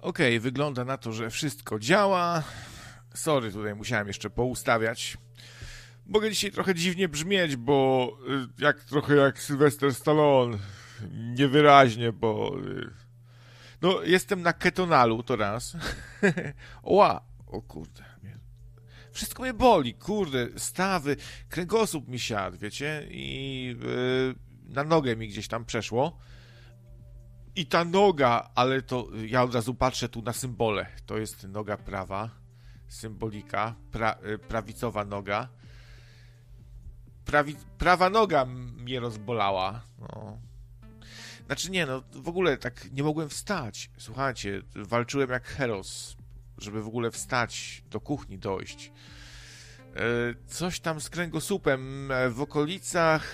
Okej, wygląda na to, że wszystko działa. Sorry, tutaj musiałem jeszcze poustawiać. Mogę dzisiaj trochę dziwnie brzmieć, bo trochę jak Sylvester Stallone. Niewyraźnie, bo... No, jestem na ketonalu, to raz. O kurde. Wszystko mnie boli, kurde, stawy, kręgosłup mi siadł, wiecie? I na nogę mi gdzieś tam przeszło. I ta noga, ale to ja od razu patrzę tu na symbole. To jest noga prawa, symbolika, prawicowa noga. Prawa noga mnie rozbolała. No. Znaczy nie, no w ogóle tak nie mogłem wstać. Słuchajcie, walczyłem jak heros, żeby w ogóle wstać, do kuchni dojść. Coś tam z kręgosłupem w okolicach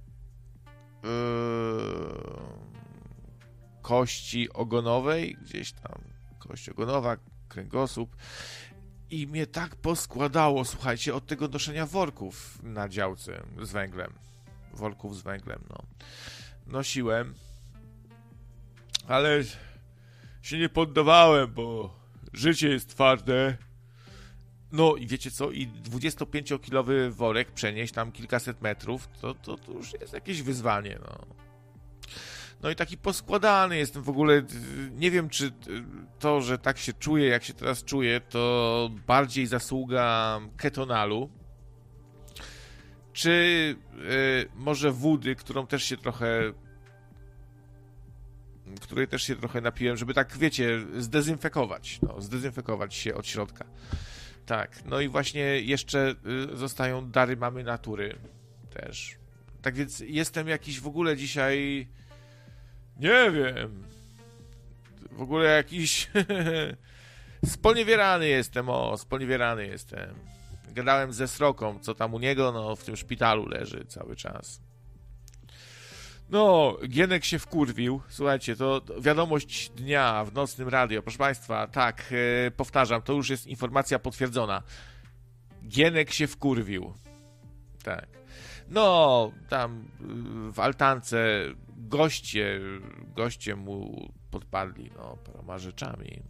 kości ogonowej, gdzieś tam kość ogonowa, kręgosłup i mnie tak poskładało, słuchajcie, od tego noszenia worków na działce z węglem. Worków z węglem, no. Nosiłem, ale się nie poddawałem, bo życie jest twarde. No i wiecie co? I 25-kilowy worek przenieść tam kilkaset metrów, to już jest jakieś wyzwanie, no. No i taki poskładany jestem w ogóle. Nie wiem, czy to, że tak się czuję, jak się teraz czuję, to bardziej zasługa ketonalu, czy może wody, której też się trochę napiłem, żeby tak, wiecie, zdezynfekować się od środka. Tak, no i właśnie jeszcze zostają dary mamy natury też. Tak więc jestem jakiś w ogóle dzisiaj, nie wiem, w ogóle jakiś sponiewierany jestem. Gadałem ze Sroką, co tam u niego, no w tym szpitalu leży cały czas. No, Gienek się wkurwił. Słuchajcie, to wiadomość dnia w nocnym radio. Proszę Państwa, tak, powtarzam, to już jest informacja potwierdzona. Gienek się wkurwił. Tak. No, tam w altance goście mu podpadli, no, paroma rzeczami.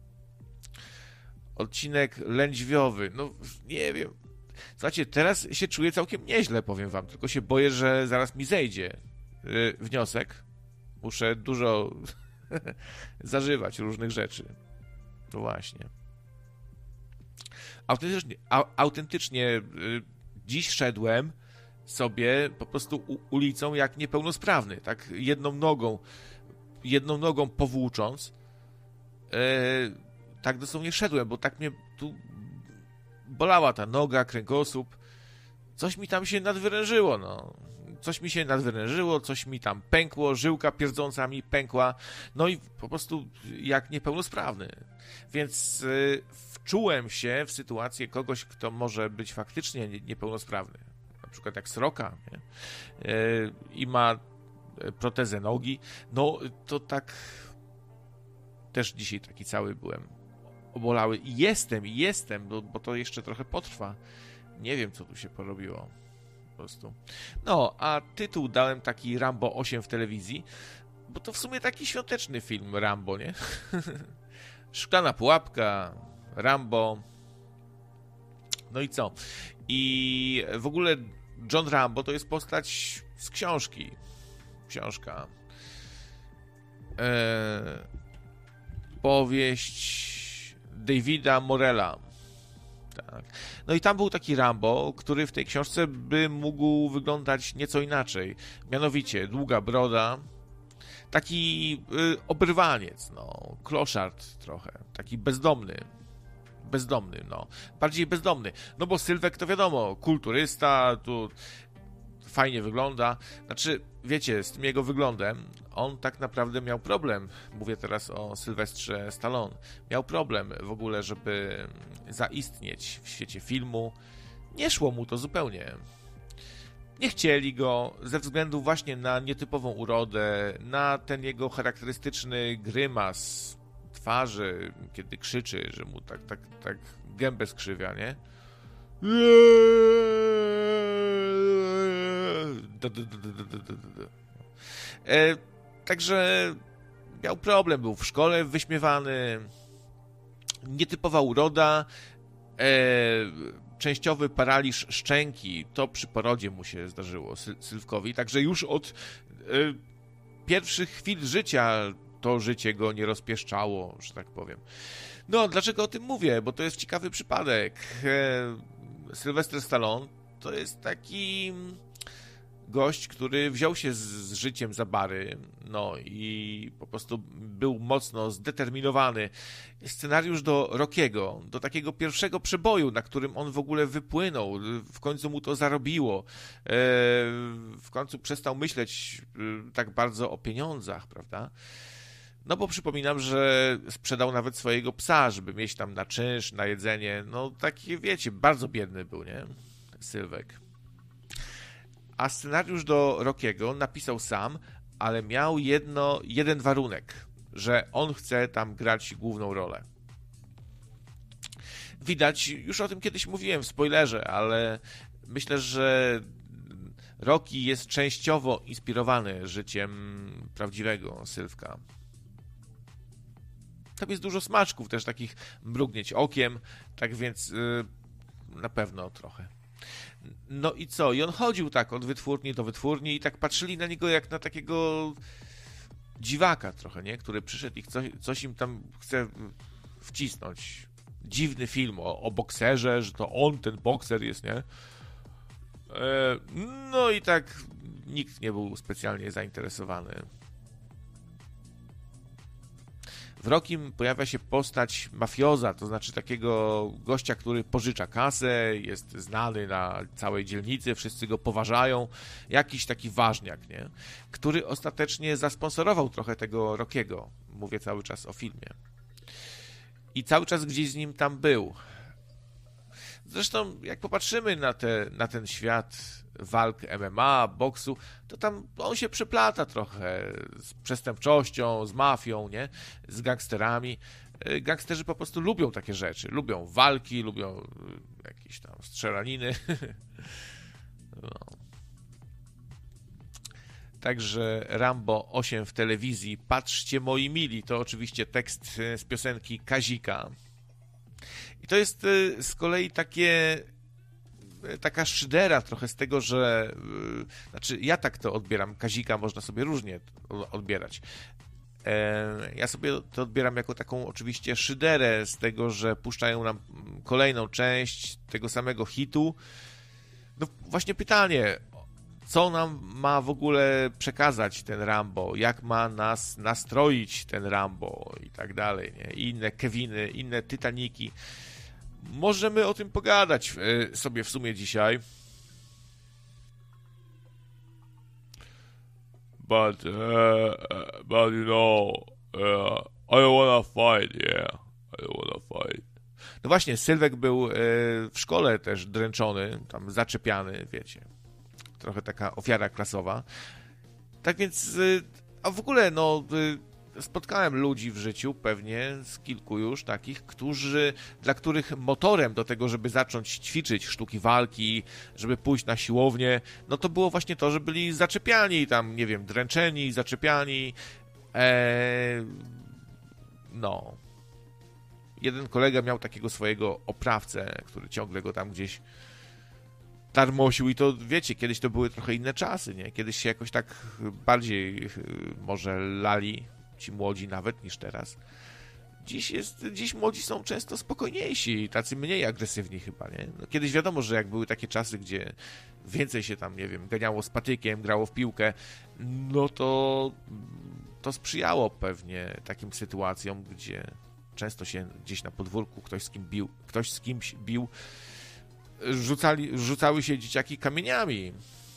Odcinek lędźwiowy, no, nie wiem. Słuchajcie, teraz się czuję całkiem nieźle, powiem wam, tylko się boję, że zaraz mi zejdzie wniosek. Muszę dużo zażywać różnych rzeczy. No właśnie. Autentycznie dziś szedłem sobie po prostu ulicą jak niepełnosprawny, tak jedną nogą powłócząc, tak dosłownie szedłem, bo tak mnie tu bolała ta noga, kręgosłup, coś mi tam się nadwyrężyło, no. Coś mi tam pękło, żyłka pierdząca mi pękła, no i po prostu jak niepełnosprawny. Więc wczułem się w sytuację kogoś, kto może być faktycznie niepełnosprawny. Na przykład jak Sroka, nie? I ma protezę nogi. No to tak też dzisiaj taki cały byłem obolały. I jestem, bo to jeszcze trochę potrwa. Nie wiem, co tu się porobiło. Po prostu. No, a tytuł dałem taki Rambo 8 w telewizji, bo to w sumie taki świąteczny film Rambo, nie? Szklana pułapka, Rambo. No i co? I w ogóle John Rambo to jest postać z książki. Książka. Powieść Davida Morella. Tak. No i tam był taki Rambo, który w tej książce by mógł wyglądać nieco inaczej. Mianowicie długa broda, taki oberwaniec, no, kloszard trochę, taki bezdomny, no, bardziej bezdomny. No bo Sylwek to wiadomo, kulturysta, tu fajnie wygląda. Znaczy, wiecie, z tym jego wyglądem on tak naprawdę miał problem. Mówię teraz o Sylwestrze Stallone. Miał problem w ogóle, żeby zaistnieć w świecie filmu. Nie szło mu to zupełnie. Nie chcieli go ze względu właśnie na nietypową urodę, na ten jego charakterystyczny grymas twarzy, kiedy krzyczy, że mu tak gębę skrzywia, nie? Także miał problem, był w szkole wyśmiewany, nietypowa uroda, częściowy paraliż szczęki, to przy porodzie mu się zdarzyło Sylwkowi, także już od pierwszych chwil życia to życie go nie rozpieszczało, że tak powiem. No, dlaczego o tym mówię? Bo to jest ciekawy przypadek. Sylwester Stallone to jest taki gość, który wziął się z życiem za bary, no i po prostu był mocno zdeterminowany. Scenariusz do Rockiego, do takiego pierwszego przeboju, na którym on w ogóle wypłynął, w końcu mu to zarobiło, w końcu przestał myśleć tak bardzo o pieniądzach, prawda? No bo przypominam, że sprzedał nawet swojego psa, żeby mieć tam na czynsz, na jedzenie, no taki, wiecie, bardzo biedny był, nie? Sylwek. A scenariusz do Rockiego napisał sam, ale miał jeden warunek, że on chce tam grać główną rolę. Widać, już o tym kiedyś mówiłem w spoilerze, ale myślę, że Rocky jest częściowo inspirowany życiem prawdziwego Sylwka. Tam jest dużo smaczków, też takich mrugnięć okiem, tak więc na pewno trochę. No i co? I on chodził tak od wytwórni do wytwórni i tak patrzyli na niego jak na takiego dziwaka trochę, nie? Który przyszedł i coś im tam chce wcisnąć. Dziwny film o bokserze, że to on, ten bokser jest, nie? No i tak nikt nie był specjalnie zainteresowany. W Rockim pojawia się postać mafioza, to znaczy takiego gościa, który pożycza kasę, jest znany na całej dzielnicy, wszyscy go poważają, jakiś taki ważniak, nie? Który ostatecznie zasponsorował trochę tego Rockiego, mówię cały czas o filmie. I cały czas gdzieś z nim tam był. Zresztą jak popatrzymy na ten świat walk MMA, boksu, to tam on się przeplata trochę z przestępczością, z mafią, nie? Z gangsterami. Gangsterzy po prostu lubią takie rzeczy. Lubią walki, lubią jakieś tam strzelaniny. No. Także Rambo 8 w telewizji. Patrzcie moi mili. To oczywiście tekst z piosenki Kazika. I to jest z kolei taka szydera trochę z tego, że znaczy ja tak to odbieram, Kazika można sobie różnie odbierać. Ja sobie to odbieram jako taką oczywiście szyderę z tego, że puszczają nam kolejną część tego samego hitu. No właśnie pytanie, co nam ma w ogóle przekazać ten Rambo, jak ma nas nastroić ten Rambo i tak dalej, nie? I inne Keviny, inne Titanici. Możemy o tym pogadać sobie w sumie dzisiaj. But you know, I don't wanna fight, yeah. I don't wanna fight. No właśnie, Sylwek był w szkole też dręczony, tam zaczepiany, wiecie. Trochę taka ofiara klasowa. Tak więc, a w ogóle, no... Spotkałem ludzi w życiu, pewnie z kilku już takich, dla których motorem do tego, żeby zacząć ćwiczyć sztuki walki, żeby pójść na siłownię, no to było właśnie to, że byli zaczepiani, tam, nie wiem, dręczeni, zaczepiani. No. Jeden kolega miał takiego swojego oprawcę, który ciągle go tam gdzieś tarmosił i to, wiecie, kiedyś to były trochę inne czasy, nie? Kiedyś się jakoś tak bardziej może lali ci młodzi nawet niż teraz. Dziś młodzi są często spokojniejsi, tacy mniej agresywni chyba, nie? No, kiedyś wiadomo, że jak były takie czasy, gdzie więcej się tam, nie wiem, ganiało z patykiem, grało w piłkę, no to sprzyjało pewnie takim sytuacjom, gdzie często się gdzieś na podwórku ktoś z kimś bił, rzucały się dzieciaki kamieniami.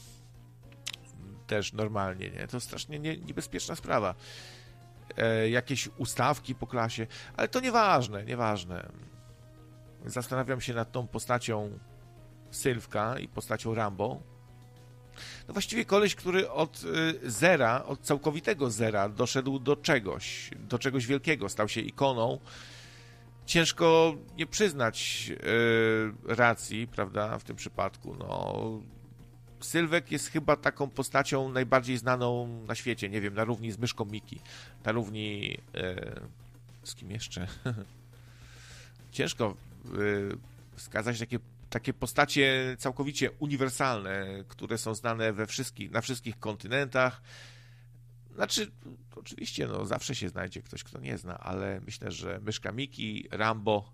Też normalnie, nie? To strasznie niebezpieczna sprawa. Jakieś ustawki po klasie, ale to nieważne. Zastanawiam się nad tą postacią Sylwka i postacią Rambo. No właściwie koleś, który od całkowitego zera doszedł do czegoś wielkiego, stał się ikoną. Ciężko nie przyznać racji, prawda, w tym przypadku. No, Sylwek jest chyba taką postacią najbardziej znaną na świecie, nie wiem, na równi z Myszką Miki, na równi z kim jeszcze? Ciężko wskazać takie postacie całkowicie uniwersalne, które są znane na wszystkich kontynentach. Znaczy, oczywiście, no, zawsze się znajdzie ktoś, kto nie zna, ale myślę, że Myszka Miki, Rambo.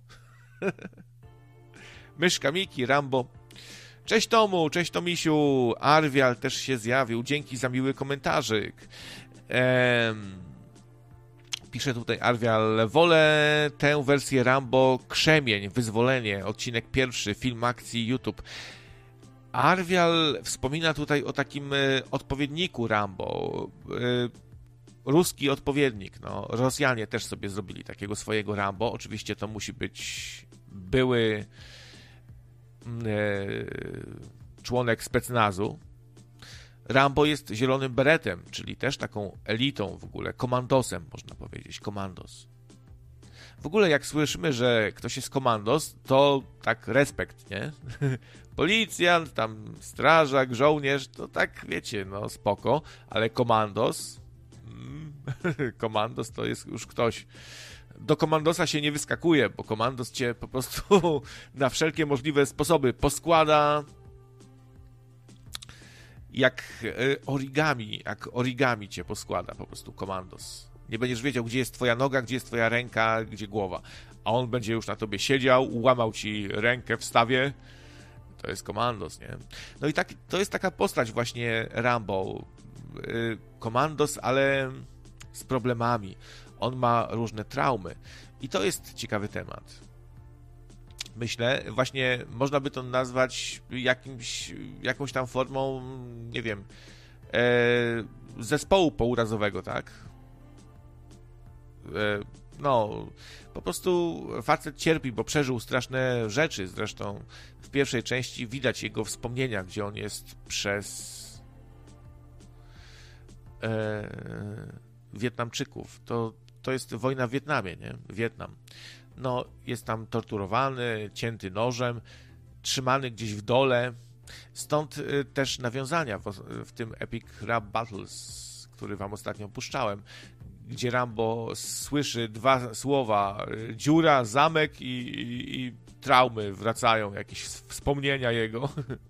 Myszka Miki, Rambo. Cześć Tomu, cześć Tomisiu, Arwial też się zjawił, dzięki za miły komentarzyk. Pisze tutaj Arwial, wolę tę wersję Rambo Krzemień, Wyzwolenie, odcinek pierwszy, film akcji YouTube. Arwial wspomina tutaj o takim odpowiedniku Rambo, ruski odpowiednik, no, Rosjanie też sobie zrobili takiego swojego Rambo, oczywiście to musi być były członek specnazu. Rambo jest zielonym beretem, czyli też taką elitą w ogóle, komandosem można powiedzieć, komandos. W ogóle jak słyszymy, że ktoś jest komandos, to tak respekt, nie? Policjant, tam strażak, żołnierz, to tak wiecie, no spoko, ale komandos, komandos to jest już ktoś. Do komandosa się nie wyskakuje, bo komandos cię po prostu na wszelkie możliwe sposoby poskłada jak origami cię poskłada po prostu komandos. Nie będziesz wiedział, gdzie jest twoja noga, gdzie jest twoja ręka, gdzie głowa. A on będzie już na tobie siedział, łamał ci rękę w stawie. To jest komandos, nie? No i to jest taka postać właśnie Rambo. Komandos, ale z problemami. On ma różne traumy. I to jest ciekawy temat. Myślę, właśnie można by to nazwać jakąś tam formą, nie wiem, zespołu pourazowego, tak? No, po prostu facet cierpi, bo przeżył straszne rzeczy. Zresztą w pierwszej części widać jego wspomnienia, gdzie on jest przez Wietnamczyków. To jest wojna w Wietnamie, nie? Wietnam. No, jest tam torturowany, cięty nożem, trzymany gdzieś w dole. Stąd też nawiązania w tym Epic Rap Battles, który wam ostatnio puszczałem, gdzie Rambo słyszy dwa słowa, dziura, zamek i traumy wracają, jakieś wspomnienia jego.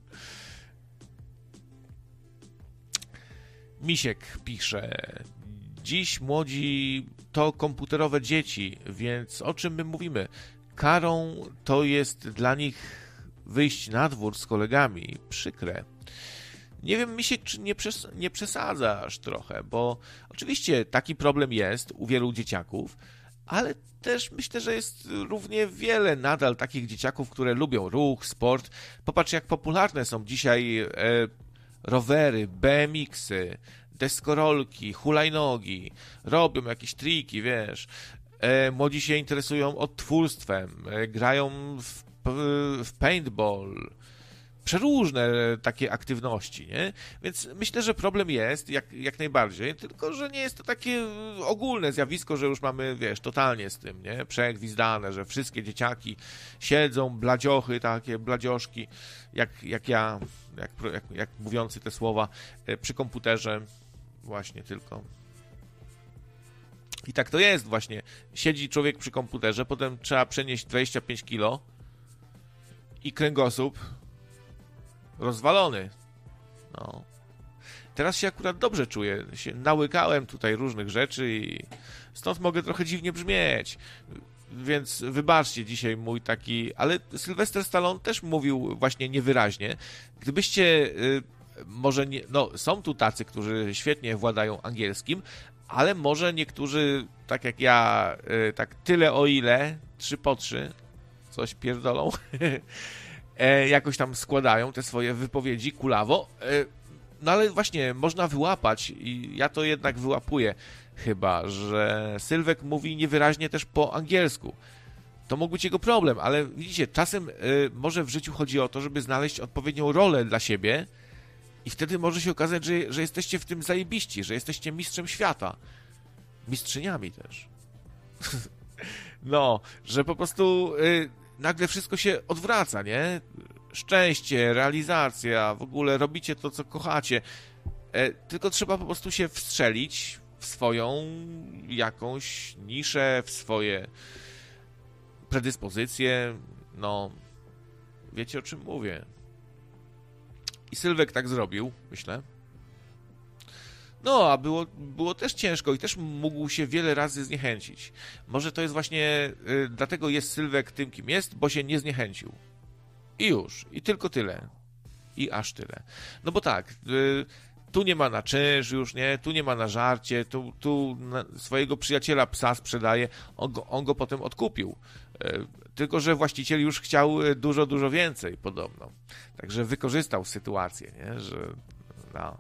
Misiek pisze: dziś młodzi to komputerowe dzieci, więc o czym my mówimy? Karą to jest dla nich wyjść na dwór z kolegami. Przykre. Nie wiem, Misiek, czy nie przesadzasz trochę, bo oczywiście taki problem jest u wielu dzieciaków, ale też myślę, że jest równie wiele nadal takich dzieciaków, które lubią ruch, sport. Popatrz, jak popularne są dzisiaj rowery, BMX-y, deskorolki, hulajnogi, robią jakieś triki, wiesz. Młodzi się interesują odtwórstwem, grają w paintball, przeróżne takie aktywności, nie? Więc myślę, że problem jest jak najbardziej, tylko że nie jest to takie ogólne zjawisko, że już mamy, wiesz, totalnie z tym, nie? Przegwizdane, że wszystkie dzieciaki siedzą, bladziochy takie, bladzioszki, jak mówiący te słowa, przy komputerze właśnie tylko. I tak to jest właśnie. Siedzi człowiek przy komputerze, potem trzeba przenieść 25 kilo i kręgosłup rozwalony. No. Teraz się akurat dobrze czuję. Się nałykałem tutaj różnych rzeczy i stąd mogę trochę dziwnie brzmieć. Więc wybaczcie dzisiaj mój taki... Ale Sylwester Stallone też mówił właśnie niewyraźnie. Gdybyście może nie... No, są tu tacy, którzy świetnie władają angielskim, ale może niektórzy, tak jak ja, tak tyle o ile, 3 po 3, coś pierdolą, jakoś tam składają te swoje wypowiedzi kulawo. No ale właśnie, można wyłapać i ja to jednak wyłapuję chyba, że Sylwek mówi niewyraźnie też po angielsku. To mógł być jego problem, ale widzicie, czasem może w życiu chodzi o to, żeby znaleźć odpowiednią rolę dla siebie i wtedy może się okazać, że jesteście w tym zajebiści, że jesteście mistrzem świata. Mistrzyniami też. No, że po prostu nagle wszystko się odwraca, nie? szczęście, realizacja, w ogóle robicie to, co kochacie. Tylko trzeba po prostu się wstrzelić w swoją jakąś niszę, w swoje predyspozycje. No, wiecie, o czym mówię. I Sylwek tak zrobił, myślę. No, a było też ciężko i też mógł się wiele razy zniechęcić. Może to jest właśnie, dlatego jest Sylwek tym, kim jest, bo się nie zniechęcił. I już. I tylko tyle. I aż tyle. No bo tak, tu nie ma na czynsz już, nie? Tu nie ma na żarcie, tu swojego przyjaciela psa sprzedaje, on go potem odkupił. Tylko że właściciel już chciał dużo, dużo więcej podobno. Także wykorzystał sytuację, nie? Że no.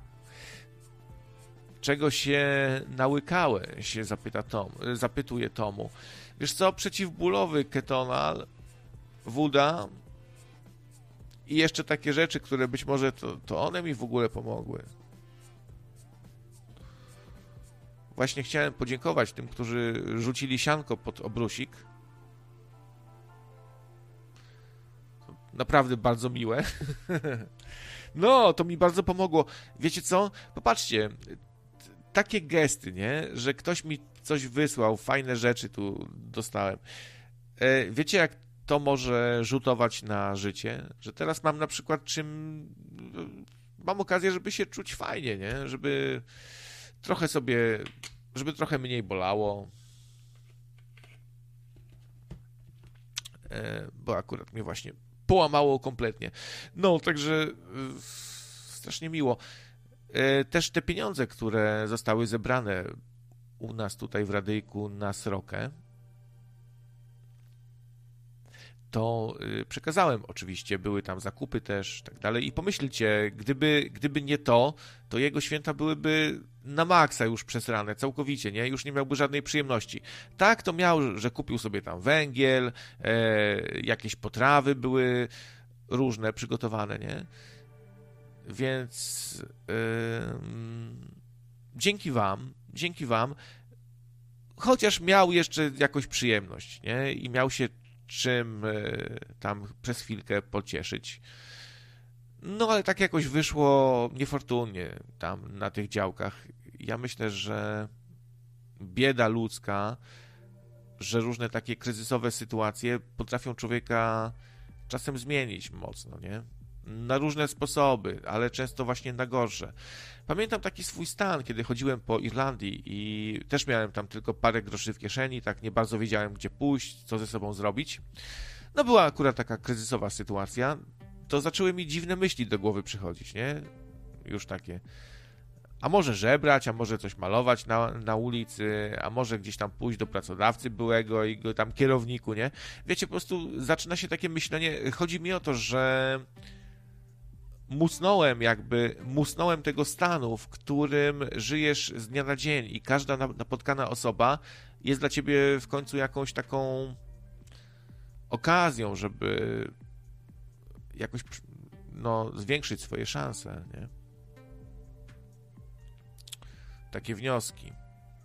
Czego się nałykałeś? Się zapytuje Tomu. Wiesz co? Przeciwbólowy Ketonal, woda i jeszcze takie rzeczy, które być może to one mi w ogóle pomogły. Właśnie chciałem podziękować tym, którzy rzucili sianko pod obrusik. Naprawdę bardzo miłe. No, to mi bardzo pomogło. Wiecie co? Popatrzcie, takie gesty, nie? Że ktoś mi coś wysłał, fajne rzeczy tu dostałem. Wiecie, jak to może rzutować na życie? Że teraz mam na przykład mam okazję, żeby się czuć fajnie, nie? Żeby trochę mniej bolało. Bo akurat mnie właśnie połamało kompletnie. No, także strasznie miło. Też te pieniądze, które zostały zebrane u nas tutaj w radyjku na Srokę, to przekazałem oczywiście, były tam zakupy też, tak dalej. I pomyślcie, gdyby nie to jego święta byłyby na maksa już przesrane, całkowicie, nie? Już nie miałby żadnej przyjemności. Tak to miał, że kupił sobie tam węgiel, jakieś potrawy były różne, przygotowane, nie? Więc dzięki wam, chociaż miał jeszcze jakąś przyjemność, nie? I miał się czym tam przez chwilkę pocieszyć. No ale tak jakoś wyszło niefortunnie tam na tych działkach. Ja myślę, że bieda ludzka, że różne takie kryzysowe sytuacje potrafią człowieka czasem zmienić mocno, nie? Na różne sposoby, ale często właśnie na gorsze. Pamiętam taki swój stan, kiedy chodziłem po Irlandii i też miałem tam tylko parę groszy w kieszeni, tak nie bardzo wiedziałem, gdzie pójść, co ze sobą zrobić. No była akurat taka kryzysowa sytuacja, to zaczęły mi dziwne myśli do głowy przychodzić, nie? Już takie. A może żebrać, a może coś malować na ulicy, a może gdzieś tam pójść do pracodawcy byłego i go tam kierowniku, nie? Wiecie, po prostu zaczyna się takie myślenie. Chodzi mi o to, że musnąłem tego stanu, w którym żyjesz z dnia na dzień i każda napotkana osoba jest dla ciebie w końcu jakąś taką okazją, żeby jakoś zwiększyć swoje szanse, nie? Takie wnioski.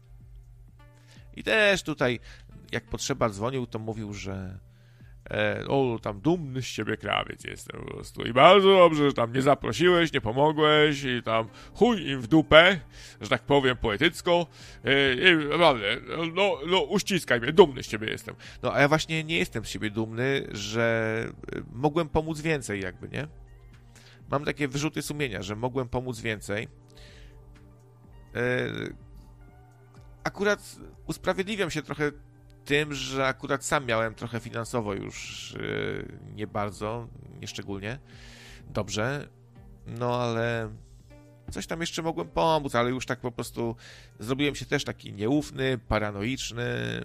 I też tutaj, jak potrzeba dzwonił, to mówił, że tam dumny z ciebie krawiec jestem po prostu. I bardzo dobrze, że tam nie zaprosiłeś, nie pomogłeś i tam chuj im w dupę, że tak powiem poetycko. I naprawdę, uściskaj mnie, dumny z ciebie jestem. No, a ja właśnie nie jestem z siebie dumny, że mogłem pomóc więcej jakby, nie? Mam takie wyrzuty sumienia, że mogłem pomóc więcej. Akurat usprawiedliwiam się trochę tym, że akurat sam miałem trochę finansowo już nie bardzo, nieszczególnie dobrze, no ale coś tam jeszcze mogłem pomóc, ale już tak po prostu zrobiłem się też taki nieufny, paranoiczny.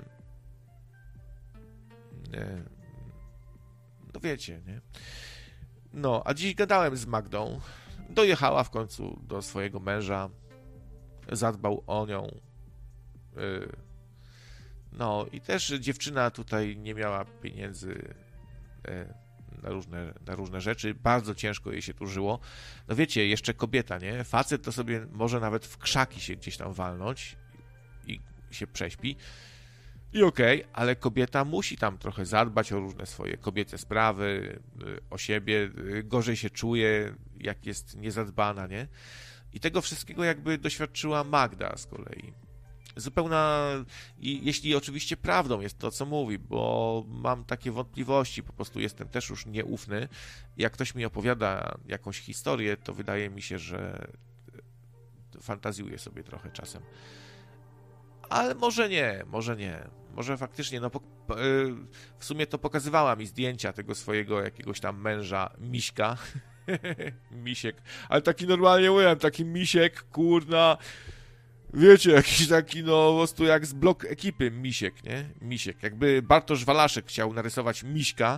No wiecie, nie? No, a dziś gadałem z Magdą, dojechała w końcu do swojego męża, zadbał o nią. No i też dziewczyna tutaj nie miała pieniędzy na różne rzeczy. Bardzo ciężko jej się tu żyło. No wiecie, jeszcze kobieta, nie? Facet to sobie może nawet w krzaki się gdzieś tam walnąć i się prześpi. I okej, ale kobieta musi tam trochę zadbać o różne swoje kobiece sprawy, o siebie, gorzej się czuje, jak jest niezadbana, nie? I tego wszystkiego jakby doświadczyła Magda z kolei. Zupełna, i jeśli oczywiście prawdą jest to, co mówi, bo mam takie wątpliwości, po prostu jestem też już nieufny. Jak ktoś mi opowiada jakąś historię, to wydaje mi się, że fantazjuję sobie trochę czasem. Ale może nie, może nie. Może faktycznie, no w sumie to pokazywała mi zdjęcia tego swojego jakiegoś tam męża, Miśka. Misiek. Ale taki normalnie mówiłem, taki misiek, kurna. Wiecie, jakiś taki, no po prostu jak z blok ekipy Misiek, nie? Misiek. Jakby Bartosz Walaszek chciał narysować Miśka,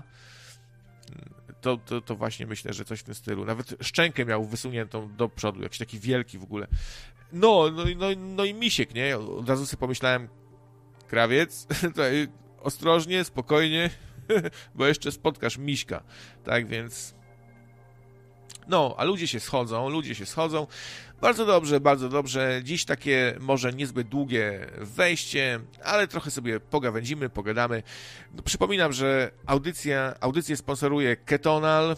to właśnie myślę, że coś w tym stylu. Nawet szczękę miał wysuniętą do przodu, jakiś taki wielki w ogóle. No i Misiek, nie? Od razu sobie pomyślałem, krawiec, tutaj ostrożnie, spokojnie, bo jeszcze spotkasz Miśka. Tak więc... No, a ludzie się schodzą. Bardzo dobrze, bardzo dobrze. Dziś takie może niezbyt długie wejście, ale trochę sobie pogawędzimy, pogadamy. No, przypominam, że audycję sponsoruje Ketonal,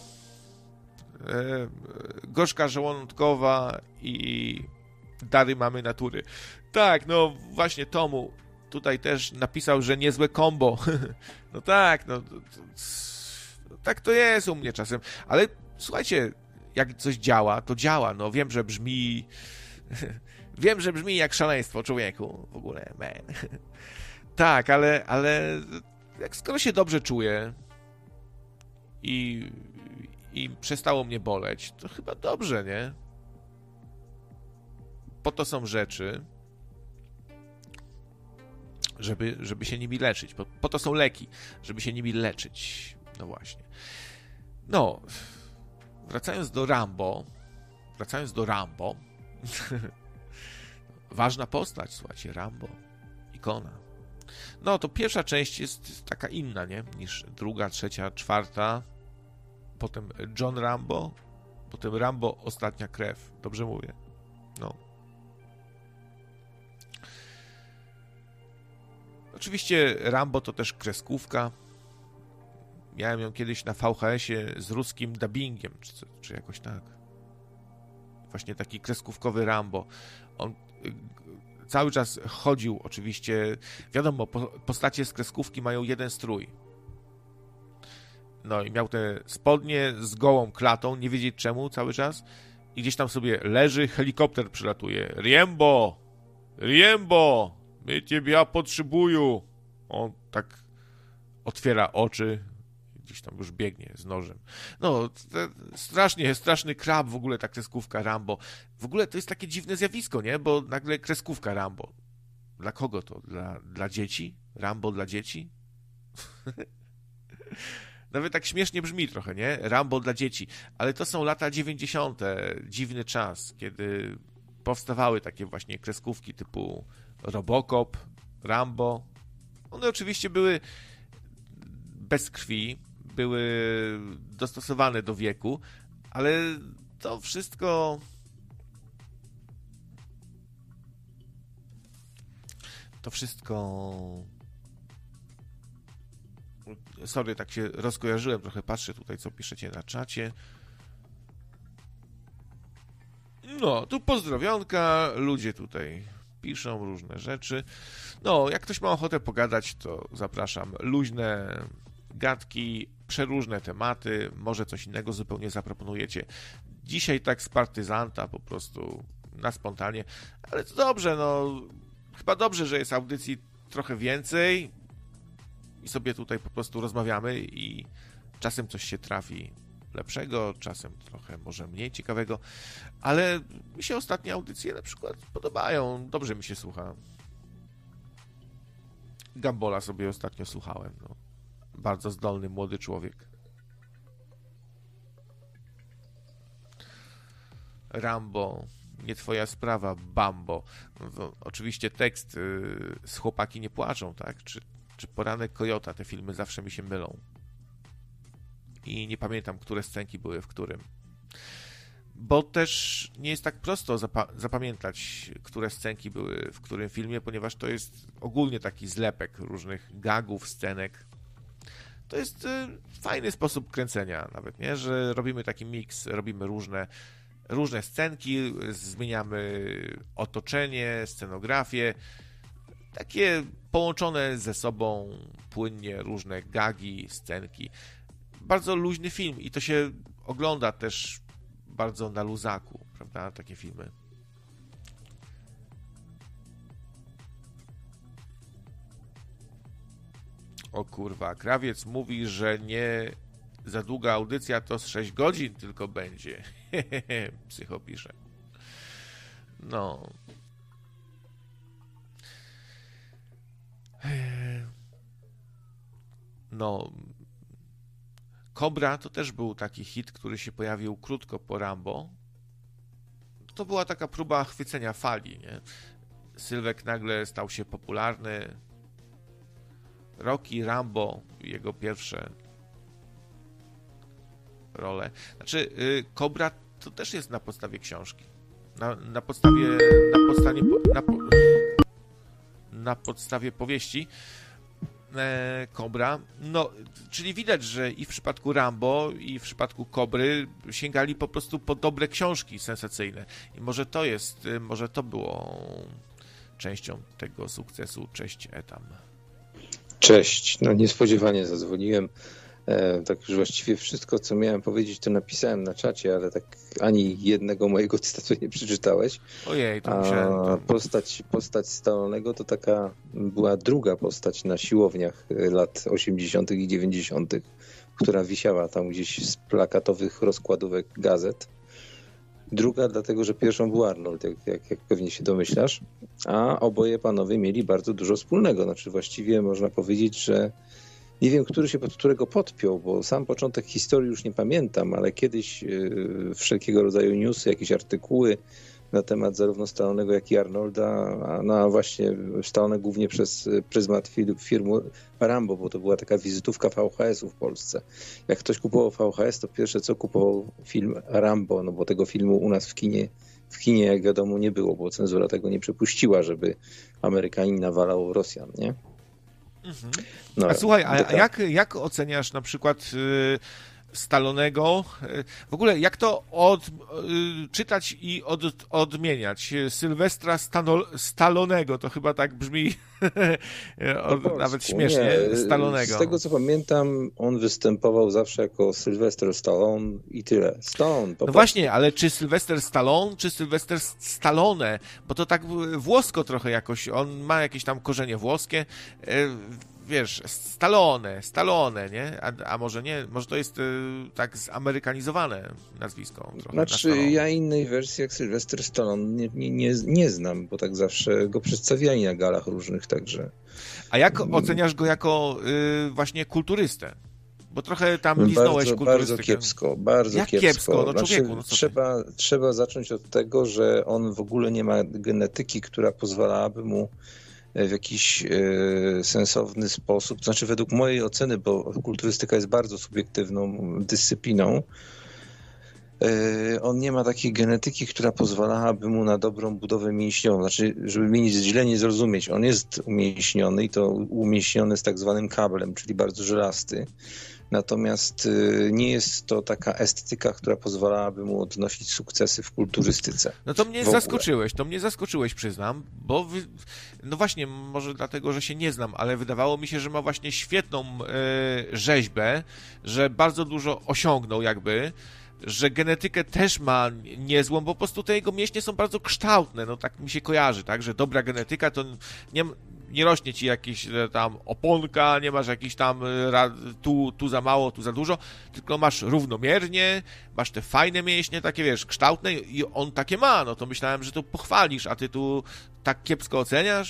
gorzka żołądkowa i dary mamy natury. Tak, no właśnie Tomu tutaj też napisał, że niezłe kombo. No tak, no tak to jest u mnie czasem, ale słuchajcie, jak coś działa, to działa. No wiem, że brzmi jak szaleństwo, człowieku, w ogóle, man. Tak, ale jak skoro się dobrze czuję i przestało mnie boleć, to chyba dobrze, nie? Po to są rzeczy, żeby się nimi leczyć. Po to są leki, żeby się nimi leczyć. No właśnie. No, wracając do Rambo, ważna postać, słuchajcie, Rambo, ikona. No, to pierwsza część jest taka inna, nie? Niż druga, trzecia, czwarta. Potem John Rambo, potem Rambo Ostatnia Krew. Dobrze mówię? No. Oczywiście Rambo to też kreskówka. Miałem ją kiedyś na VHS-ie z ruskim dubbingiem, czy jakoś tak. Właśnie taki kreskówkowy Rambo. On cały czas chodził, oczywiście. Wiadomo, postacie z kreskówki mają jeden strój. No i miał te spodnie z gołą klatą, nie wiedzieć czemu cały czas. I gdzieś tam sobie leży, helikopter przylatuje. Riembo! My ciebie ja potrzebuję! On tak otwiera oczy, gdzieś tam już biegnie z nożem. No, straszny krab w ogóle ta kreskówka Rambo. W ogóle to jest takie dziwne zjawisko, nie? Bo nagle kreskówka Rambo. Dla kogo to? Dla dzieci? Rambo dla dzieci? Nawet tak śmiesznie brzmi trochę, nie? Rambo dla dzieci. Ale to są lata 90. Dziwny czas, kiedy powstawały takie właśnie kreskówki typu Robocop, Rambo. One oczywiście były bez krwi, były dostosowane do wieku, ale to wszystko sorry, tak się rozkojarzyłem trochę, patrzę tutaj, co piszecie na czacie. No, tu pozdrowionka, ludzie tutaj piszą różne rzeczy. No, jak ktoś ma ochotę pogadać, to zapraszam. Luźne gadki, przeróżne tematy, może coś innego zupełnie zaproponujecie. Dzisiaj tak z partyzanta, po prostu na spontanie, ale to dobrze, no, chyba dobrze, że jest audycji trochę więcej i sobie tutaj po prostu rozmawiamy i czasem coś się trafi lepszego, czasem trochę może mniej ciekawego, ale mi się ostatnie audycje na przykład podobają, dobrze mi się słucha. Gambola sobie ostatnio słuchałem, no. Bardzo zdolny młody człowiek. Rambo, nie twoja sprawa, Bambo. No to oczywiście tekst z Chłopaki nie płaczą, tak? Czy Poranek Kojota, te filmy zawsze mi się mylą. I nie pamiętam, które scenki były w którym. bo też nie jest tak prosto zapamiętać, które scenki były w którym filmie, ponieważ to jest ogólnie taki zlepek różnych gagów, scenek. To jest fajny sposób kręcenia nawet, nie? Że robimy taki miks, robimy różne scenki, zmieniamy otoczenie, scenografię, takie połączone ze sobą płynnie różne gagi, scenki. Bardzo luźny film i to się ogląda też bardzo na luzaku, prawda, takie filmy. O kurwa, Krawiec mówi, że nie za długa audycja to z 6 godzin tylko będzie. Psycho pisze. No. No. Cobra to też był taki hit, który się pojawił krótko po Rambo. To była taka próba chwycenia fali, nie? Sylwek nagle stał się popularny. Rocky, Rambo, jego pierwsze role. Znaczy, Cobra to też jest na podstawie książki. Na podstawie powieści Cobra. No, czyli widać, że i w przypadku Rambo, i w przypadku Cobry sięgali po prostu po dobre książki sensacyjne. I może to było częścią tego sukcesu. Cześć, Etam. Cześć, no niespodziewanie zadzwoniłem. Tak już właściwie wszystko, co miałem powiedzieć, to napisałem na czacie, ale tak ani jednego mojego cytatu nie przeczytałeś. Ojej, to musiałem... Postać Stallonego to taka była druga postać na siłowniach lat 80. i 90., która wisiała tam gdzieś z plakatowych rozkładówek gazet. Druga dlatego, że pierwszą był Arnold, jak pewnie się domyślasz, a oboje panowie mieli bardzo dużo wspólnego. Znaczy właściwie można powiedzieć, że nie wiem, który się pod którego podpiął, bo sam początek historii już nie pamiętam, ale kiedyś wszelkiego rodzaju newsy, jakieś artykuły na temat zarówno Stallonego, jak i Arnolda, no właśnie Stallone głównie przez pryzmat firmy Rambo, bo to była taka wizytówka VHS-u w Polsce. Jak ktoś kupował VHS, to pierwsze co kupował film Rambo, no bo tego filmu u nas w kinie jak wiadomo nie było, bo cenzura tego nie przypuściła, żeby Amerykanin nawalał Rosjan, nie? Mhm. No, a słuchaj, jak oceniasz na przykład Stallonego? W ogóle jak to czytać i odmieniać? Sylwestra Stallonego, to chyba tak brzmi nawet śmiesznie. Nie, Stallonego. Z tego co pamiętam, on występował zawsze jako Sylwester Stallone i tyle. Stallone. No właśnie, ale czy Sylwester Stallone, czy Sylwester Stallone? Bo to tak włosko trochę jakoś, on ma jakieś tam korzenie włoskie. Wiesz, Stallone, nie? A może nie? Może to jest tak zamerykanizowane nazwisko trochę. Znaczy, ja innej wersji jak Sylwester Stallone nie znam, bo tak zawsze go przedstawiali na galach różnych, także... A jak oceniasz go jako właśnie kulturystę? Bo trochę tam liznąłeś kulturystykę. Bardzo kiepsko. No człowieku, trzeba zacząć od tego, że on w ogóle nie ma genetyki, która pozwalałaby mu w jakiś sensowny sposób, to znaczy według mojej oceny, bo kulturystyka jest bardzo subiektywną dyscypliną, on nie ma takiej genetyki, która pozwalałaby mu na dobrą budowę mięśniową. Znaczy, żeby mnie źle nie zrozumieć, on jest umięśniony i to umięśniony z tak zwanym kablem, czyli bardzo żelasty. Natomiast nie jest to taka estetyka, która pozwalałaby mu odnosić sukcesy w kulturystyce. No to mnie zaskoczyłeś, przyznam, bo no właśnie, może dlatego, że się nie znam, ale wydawało mi się, że ma właśnie świetną rzeźbę, że bardzo dużo osiągnął jakby, że genetykę też ma niezłą, bo po prostu te jego mięśnie są bardzo kształtne, no tak mi się kojarzy, tak, że dobra genetyka to nie rośnie ci jakieś tam oponka, nie masz jakiś tam tu za mało, tu za dużo, tylko masz równomiernie, masz te fajne mięśnie, takie wiesz, kształtne i on takie ma, no to myślałem, że to pochwalisz, a ty tu tak kiepsko oceniasz?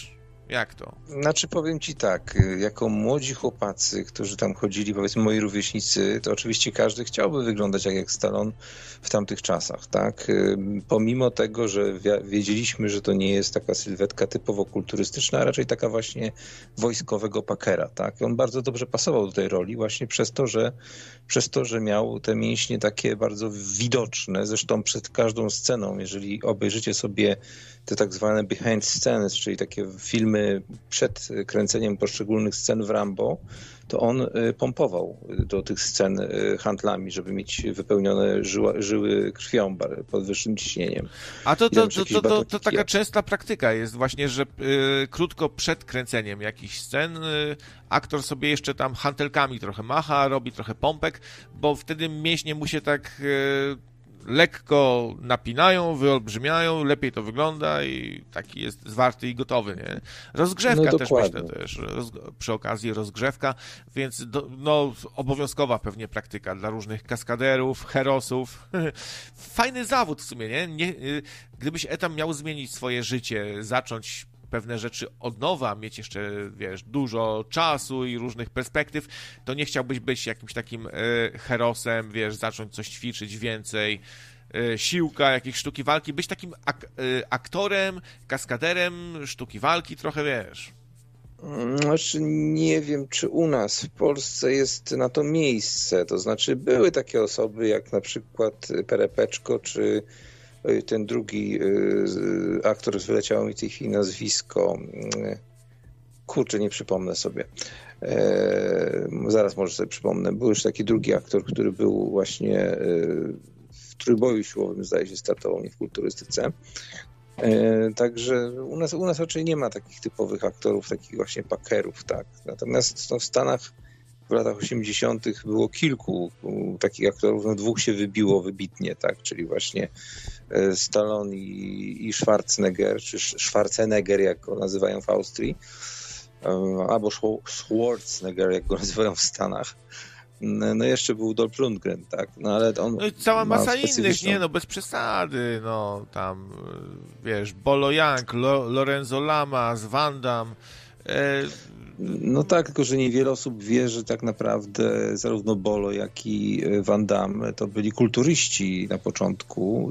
Jak to? Znaczy powiem ci tak, jako młodzi chłopacy, którzy tam chodzili, powiedzmy moi rówieśnicy, to oczywiście każdy chciałby wyglądać jak Stallone w tamtych czasach, tak? Pomimo tego, że wiedzieliśmy, że to nie jest taka sylwetka typowo kulturystyczna, a raczej taka właśnie wojskowego pakera, tak? I on bardzo dobrze pasował do tej roli właśnie przez to, że miał te mięśnie takie bardzo widoczne, zresztą przed każdą sceną, jeżeli obejrzycie sobie te tak zwane behind scenes, czyli takie filmy przed kręceniem poszczególnych scen w Rambo, to on pompował do tych scen handlami, żeby mieć wypełnione żyły krwią pod wyższym ciśnieniem. A to taka częsta praktyka jest właśnie, że krótko przed kręceniem jakichś scen aktor sobie jeszcze tam hantelkami trochę macha, robi trochę pompek, bo wtedy mięśnie mu się tak lekko napinają, wyolbrzymiają, lepiej to wygląda i taki jest zwarty i gotowy, nie? Rozgrzewka no też myślę też, przy okazji rozgrzewka, więc obowiązkowa pewnie praktyka dla różnych kaskaderów, herosów. Fajny zawód w sumie, nie? Gdybyś Ethan miał zmienić swoje życie, zacząć pewne rzeczy od nowa, mieć jeszcze, wiesz, dużo czasu i różnych perspektyw, to nie chciałbyś być jakimś takim herosem, wiesz, zacząć coś ćwiczyć więcej, siłka, jakieś sztuki walki, być takim aktorem, kaskaderem, sztuki walki, trochę, wiesz. Znaczy nie wiem, czy u nas w Polsce jest na to miejsce, to znaczy były takie osoby jak na przykład Perepeczko, czy ten drugi aktor, wyleciało mi w tej chwili nazwisko, kurczę, nie przypomnę sobie. Zaraz może sobie przypomnę. Był już taki drugi aktor, który był właśnie w trójboju siłowym, zdaje się, startował, nie w kulturystyce. Także u nas raczej nie ma takich typowych aktorów, takich właśnie pakerów, tak. Natomiast w Stanach w latach 80. było kilku takich aktorów, no dwóch się wybiło wybitnie, tak, czyli właśnie Stallone i Schwarzenegger, czy Schwarzenegger, jak go nazywają w Austrii, albo Schwarzenegger, jak go nazywają w Stanach. No jeszcze był Dolph Lundgren, tak, no ale on... No i cała masa innych, nie no, bez przesady, no tam, wiesz, Bolo Yang, Lorenzo Lamas, Van Damme, No tak, tylko że niewiele osób wie, że tak naprawdę zarówno Bolo, jak i Van Damme to byli kulturyści na początku,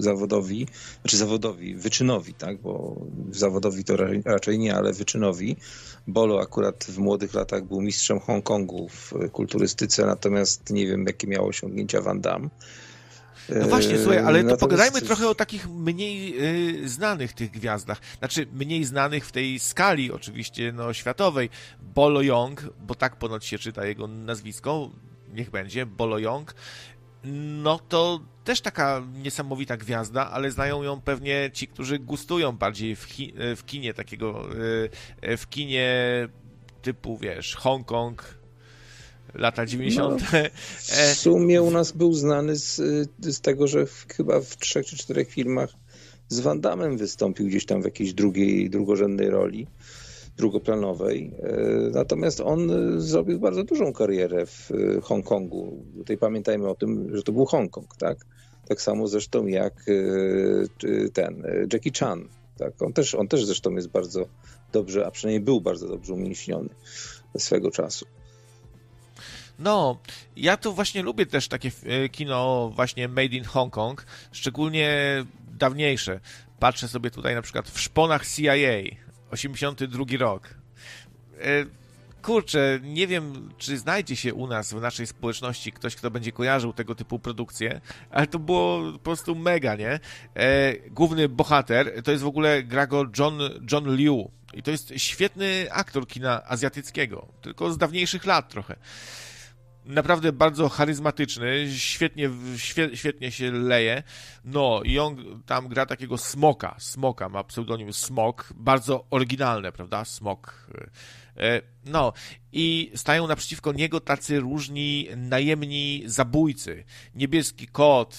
wyczynowi, tak, bo zawodowi to raczej nie, ale wyczynowi. Bolo akurat w młodych latach był mistrzem Hongkongu w kulturystyce, natomiast nie wiem, jakie miało osiągnięcia Van Damme. No właśnie, słuchaj, ale to pogadajmy trochę o takich mniej znanych tych gwiazdach. Znaczy, mniej znanych w tej skali oczywiście, no, światowej. Bolo Yeong, bo tak ponoć się czyta jego nazwisko, niech będzie, Bolo Yeong. No to też taka niesamowita gwiazda, ale znają ją pewnie ci, którzy gustują bardziej w kinie takiego, w kinie typu, wiesz, Hongkong, lata 90. No, w sumie u nas był znany z tego, że chyba w 3 czy 4 filmach z Van Dammem wystąpił gdzieś tam w jakiejś drugorzędnej roli, drugoplanowej. Natomiast on zrobił bardzo dużą karierę w Hongkongu. Tutaj pamiętajmy o tym, że to był Hongkong, tak? Tak samo zresztą jak ten Jackie Chan. Tak? On też zresztą jest bardzo dobrze, a przynajmniej był bardzo dobrze umięśniony swego czasu. No, ja to właśnie lubię też takie kino właśnie made in Hong Kong, szczególnie dawniejsze. Patrzę sobie tutaj na przykład w Szponach CIA, 82 rok. Kurczę, nie wiem, czy znajdzie się u nas, w naszej społeczności ktoś, kto będzie kojarzył tego typu produkcje, ale to było po prostu mega, nie? Główny bohater to jest w ogóle gra go John Liu i to jest świetny aktor kina azjatyckiego, tylko z dawniejszych lat trochę. Naprawdę bardzo charyzmatyczny, świetnie się leje. No i on tam gra takiego Smoka, ma pseudonim Smok, bardzo oryginalne, prawda, Smok. No i stają naprzeciwko niego tacy różni najemni zabójcy. Niebieski kot,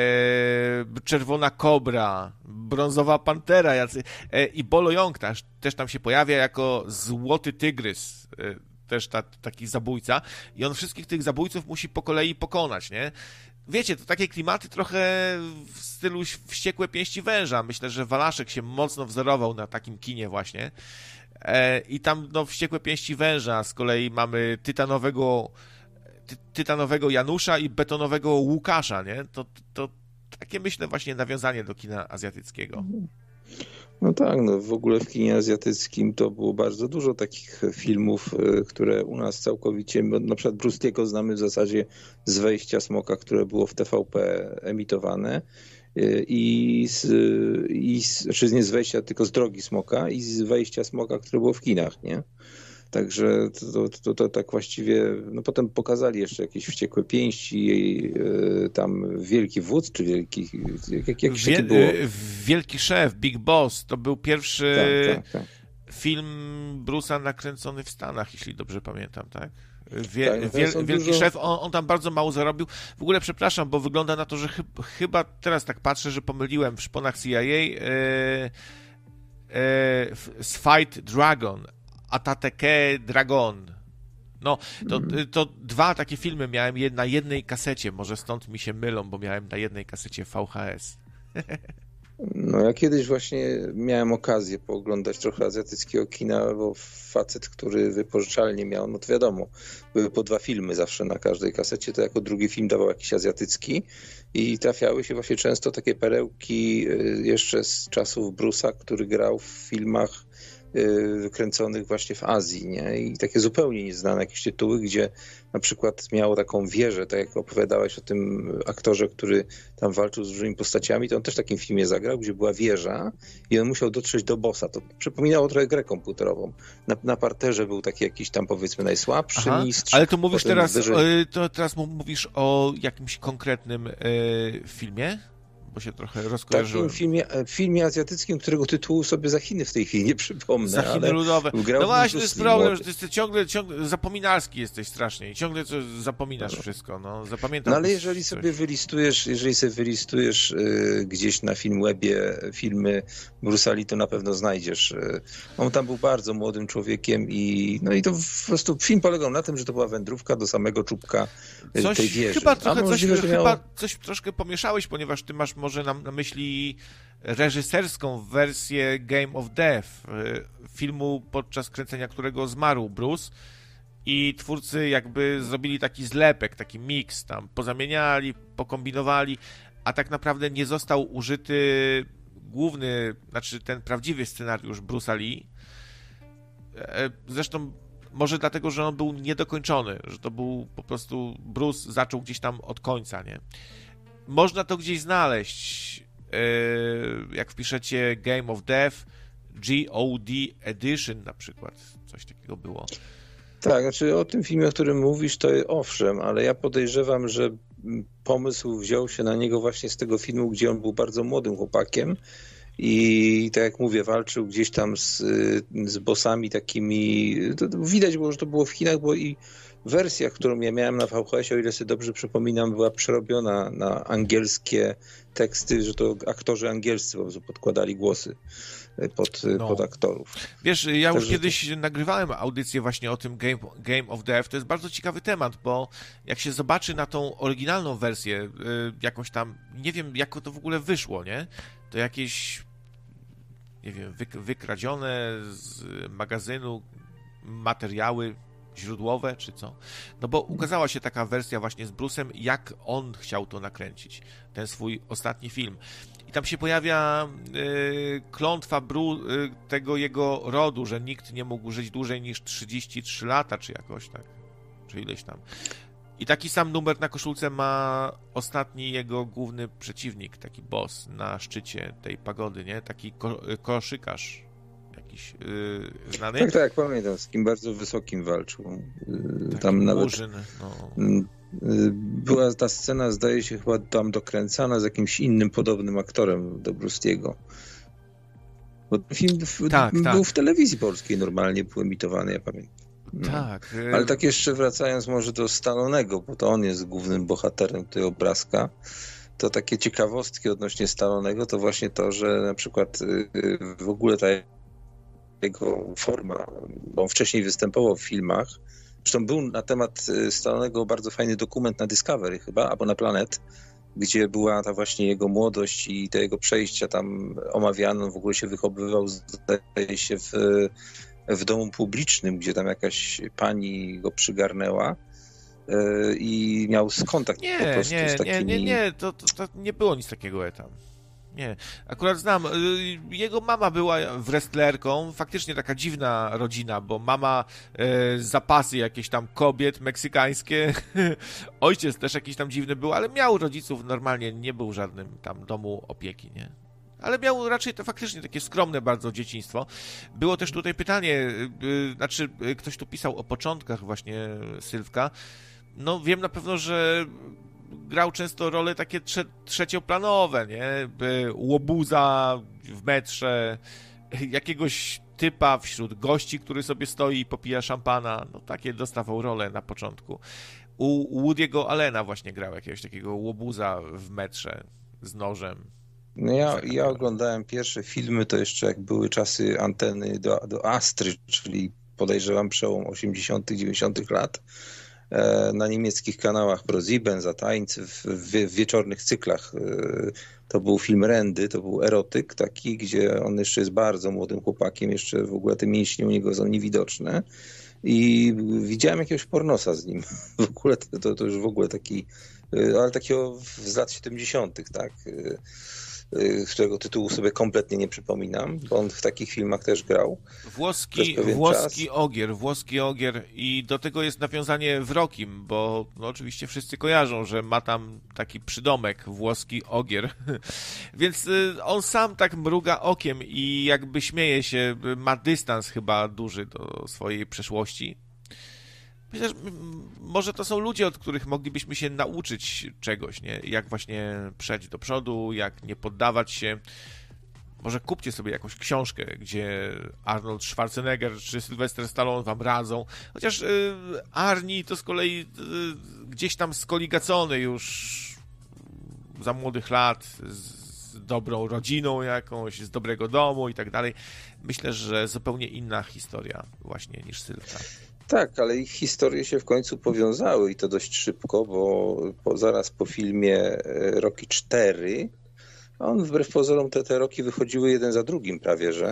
czerwona kobra, brązowa pantera, i Bolo Yeong też tam się pojawia jako złoty tygrys, też taki zabójca i on wszystkich tych zabójców musi po kolei pokonać, nie? Wiecie, to takie klimaty trochę w stylu Wściekłe pięści węża. Myślę, że Walaszek się mocno wzorował na takim kinie właśnie. I tam no, Wściekłe pięści węża, z kolei mamy tytanowego Janusza i betonowego Łukasza, nie? To takie, myślę, właśnie nawiązanie do kina azjatyckiego. No tak, no w ogóle w kinie azjatyckim to było bardzo dużo takich filmów, które u nas całkowicie, na przykład Brustiego znamy w zasadzie z Wejścia Smoka, które było w TVP emitowane czy nie z Wejścia, tylko z Drogi Smoka i z Wejścia Smoka, które było w kinach, nie? Także to tak właściwie, no potem pokazali jeszcze jakieś Wściekłe pięści, tam Wielki Wódz, czy Wielki, jakiś taki było. Wielki Szef, Big Boss, to był pierwszy tak. film Bruce'a nakręcony w Stanach, jeśli dobrze pamiętam, tak? Wielki Szef, on tam bardzo mało zarobił. W ogóle przepraszam, bo wygląda na to, że chyba teraz tak patrzę, że pomyliłem w szponach CIA z Fight Dragon, Atateke Dragon. No, to dwa takie filmy miałem na jednej kasecie, może stąd mi się mylą, bo miałem na jednej kasecie VHS. No ja kiedyś właśnie miałem okazję pooglądać trochę azjatyckiego kina, bo facet, który wypożyczalnię miał, no to wiadomo, były po 2 filmy zawsze na każdej kasecie, to jako drugi film dawał jakiś azjatycki i trafiały się właśnie często takie perełki jeszcze z czasów Bruce'a, który grał w filmach kręconych właśnie w Azji, nie? I takie zupełnie nieznane jakieś tytuły, gdzie na przykład miało taką wieżę, tak jak opowiadałeś o tym aktorze, który tam walczył z różnymi postaciami, to on też w takim filmie zagrał, gdzie była wieża i on musiał dotrzeć do bossa. To przypominało trochę grę komputerową. Na parterze był taki jakiś tam, powiedzmy, najsłabszy mistrz. Ale to mówisz teraz mówisz o jakimś konkretnym filmie? Bo się trochę rozkojarzyłem. Takim filmie azjatyckim, którego tytułu sobie za Chiny w tej chwili nie przypomnę. Za Chiny ludowe. No właśnie, to jest problem, że ty ciągle zapominalski jesteś strasznie i ciągle zapominasz wszystko. No, zapamiętam. No ale jeżeli sobie wylistujesz gdzieś na Filmwebie filmy Bruce'a Lee, to na pewno znajdziesz. On tam był bardzo młodym człowiekiem i to po prostu film polegał na tym, że to była wędrówka do samego czubka tej wieży. Chyba coś troszkę pomieszałeś, ponieważ ty masz może na myśli reżyserską wersję Game of Death, filmu, podczas kręcenia którego zmarł Bruce i twórcy jakby zrobili taki zlepek, taki miks, tam pozamieniali, pokombinowali, a tak naprawdę nie został użyty ten prawdziwy scenariusz Bruce'a Lee. Zresztą może dlatego, że on był niedokończony, że to był po prostu Bruce zaczął gdzieś tam od końca, nie? Można to gdzieś znaleźć, jak wpiszecie Game of Death, GOD Edition na przykład, coś takiego było. Tak, znaczy o tym filmie, o którym mówisz, to owszem, ale ja podejrzewam, że pomysł wziął się na niego właśnie z tego filmu, gdzie on był bardzo młodym chłopakiem i tak jak mówię, walczył gdzieś tam z bossami takimi, widać było, że to było w Chinach, bo i wersja, którą ja miałem na VHS, o ile sobie dobrze przypominam, była przerobiona na angielskie teksty, że to aktorzy angielscy po prostu podkładali głosy pod aktorów. Wiesz, ja już kiedyś nagrywałem audycję właśnie o tym Game of Death. To jest bardzo ciekawy temat, bo jak się zobaczy na tą oryginalną wersję, jakąś tam, nie wiem jak to w ogóle wyszło, nie? To jakieś, nie wiem, wykradzione z magazynu materiały źródłowe, czy co? No bo ukazała się taka wersja właśnie z Bruce'em, jak on chciał to nakręcić, ten swój ostatni film. I tam się pojawia klątwa tego jego rodu, że nikt nie mógł żyć dłużej niż 33 lata, czy jakoś tak, czy ileś tam. I taki sam numer na koszulce ma ostatni jego główny przeciwnik, taki boss na szczycie tej pagody, nie? Taki koszykarz jakiś znany. Tak, pamiętam, z kim bardzo wysokim walczył. Tam nawet Murzyn, była ta scena, zdaje się, chyba tam dokręcana z jakimś innym podobnym aktorem do Brustiego. Bo ten film był w telewizji polskiej normalnie, był emitowany, ja pamiętam. No. Tak. Ale tak jeszcze wracając może do Stallonego, bo to on jest głównym bohaterem tego obrazka, to takie ciekawostki odnośnie Stallonego to właśnie to, że na przykład w ogóle ta jego forma, bo on wcześniej występował w filmach, zresztą był na temat Stallonego bardzo fajny dokument na Discovery chyba, albo na Planet, gdzie była ta właśnie jego młodość i te jego przejścia tam omawiane, on w ogóle się wychowywał, zdaje się, w domu publicznym, gdzie tam jakaś pani go przygarnęła i miał kontakt po prostu z takimi... Nie, to nie było nic takiego tam. Nie, akurat znam. Jego mama była wrestlerką, faktycznie taka dziwna rodzina, bo mama zapasy jakieś tam kobiet meksykańskie, ojciec też jakiś tam dziwny był, ale miał rodziców normalnie, nie był w żadnym tam domu opieki, nie? Ale miał raczej to faktycznie takie skromne bardzo dzieciństwo. Było też tutaj pytanie, znaczy ktoś tu pisał o początkach właśnie Sylwka. No wiem na pewno, że grał często role takie trzecioplanowe, nie? Łobuza w metrze, jakiegoś typa wśród gości, który sobie stoi i popija szampana. No takie dostawał role na początku. U Woody'ego Allena właśnie grał jakiegoś takiego łobuza w metrze z nożem. No ja oglądałem pierwsze filmy, to jeszcze jak były czasy anteny do Astry, czyli podejrzewam przełom 80., 90. lat. Na niemieckich kanałach ProSieben, Sat.1 w wieczornych cyklach. To był film Randy, to był erotyk taki, gdzie on jeszcze jest bardzo młodym chłopakiem, jeszcze w ogóle te mięśnie u niego są niewidoczne. I widziałem jakiegoś pornosa z nim. W ogóle to już w ogóle taki, ale takiego z lat 70., tak? Którego tytułu sobie kompletnie nie przypominam, bo on w takich filmach też grał. Włoski ogier i do tego jest nawiązanie w Rockim, bo no, oczywiście wszyscy kojarzą, że ma tam taki przydomek włoski ogier. Więc on sam tak mruga okiem i jakby śmieje się, ma dystans chyba duży do swojej przeszłości. Myślę, że może to są ludzie, od których moglibyśmy się nauczyć czegoś, nie? Jak właśnie przejść do przodu, jak nie poddawać się. Może kupcie sobie jakąś książkę, gdzie Arnold Schwarzenegger czy Sylvester Stallone wam radzą. Chociaż Arnie to z kolei gdzieś tam skoligacony już za młodych lat, z dobrą rodziną jakąś, z dobrego domu i tak dalej. Myślę, że zupełnie inna historia właśnie niż Sylwka. Tak, ale ich historie się w końcu powiązały i to dość szybko, bo zaraz po filmie Rocky 4, on wbrew pozorom te Rocky wychodziły jeden za drugim prawie, że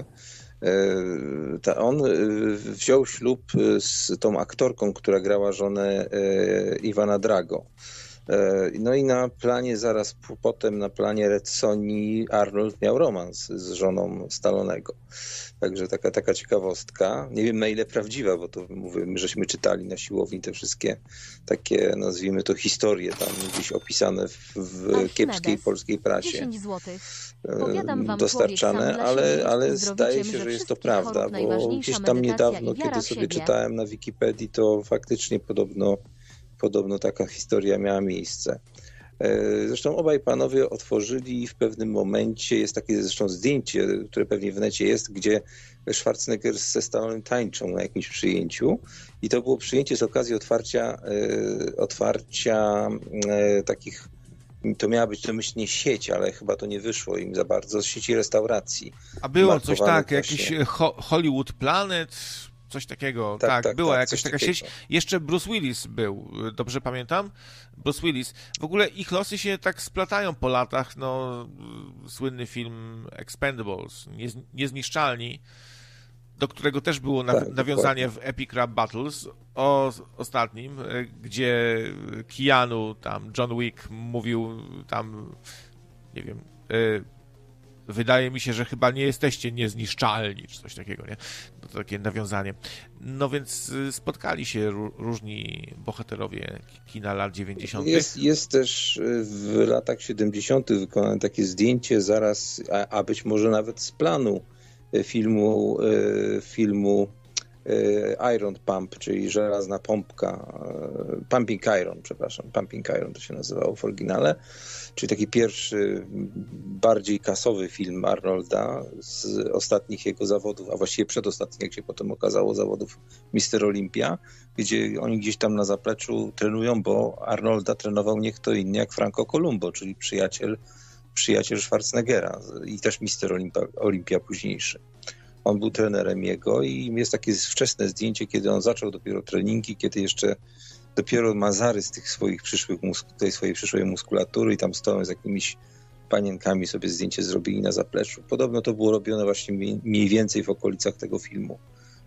on wziął ślub z tą aktorką, która grała żonę Iwana Drago. No i na planie zaraz potem, na planie Red Sonny, Arnold miał romans z żoną Stallonego. Także taka ciekawostka. Nie wiem na ile prawdziwa, bo to mówimy, żeśmy czytali na siłowni te wszystkie takie, nazwijmy to, historie tam gdzieś opisane w kiepskiej polskiej prasie. 10 złotych. Powiadam wam, dostarczane, ale zdaje się, że jest to prawda, bo gdzieś tam niedawno, kiedy sobie czytałem na Wikipedii, to faktycznie podobno taka historia miała miejsce. Zresztą obaj panowie otworzyli w pewnym momencie, jest takie zresztą zdjęcie, które pewnie w necie jest, gdzie Schwarzenegger ze Stallonem tańczą na jakimś przyjęciu i to było przyjęcie z okazji otwarcia takich, to miała być domyślnie sieć, ale chyba to nie wyszło im za bardzo, z sieci restauracji. A było coś tak, jakiś Hollywood Planet... Coś takiego, tak była jakaś taka sieć. Jeszcze Bruce Willis był, dobrze pamiętam? Bruce Willis. W ogóle ich losy się tak splatają po latach, no słynny film Expendables, Niezniszczalni, do którego też było nawiązanie w Epic Rap Battles, o ostatnim, gdzie Keanu, tam John Wick mówił tam, nie wiem, wydaje mi się, że chyba nie jesteście niezniszczalni, czy coś takiego, nie? To takie nawiązanie. No więc spotkali się różni bohaterowie kina lat 90. Jest też w latach 70. wykonane takie zdjęcie zaraz, a być może nawet z planu filmu Iron Pump, czyli żelazna pompka, Pumping Iron to się nazywało w oryginale, czyli taki pierwszy, bardziej kasowy film Arnolda z ostatnich jego zawodów, a właściwie przedostatnich, jak się potem okazało, zawodów Mister Olympia, gdzie oni gdzieś tam na zapleczu trenują, bo Arnolda trenował nie kto inny jak Franco Columbo, czyli przyjaciel Schwarzeneggera i też Mister Olympia późniejszy. On był trenerem jego i jest takie wczesne zdjęcie, kiedy on zaczął dopiero treningi, kiedy jeszcze dopiero ma zarys tej swojej przyszłej muskulatury i tam stoją z jakimiś panienkami, sobie zdjęcie zrobili na zapleczu. Podobno to było robione właśnie mniej więcej w okolicach tego filmu.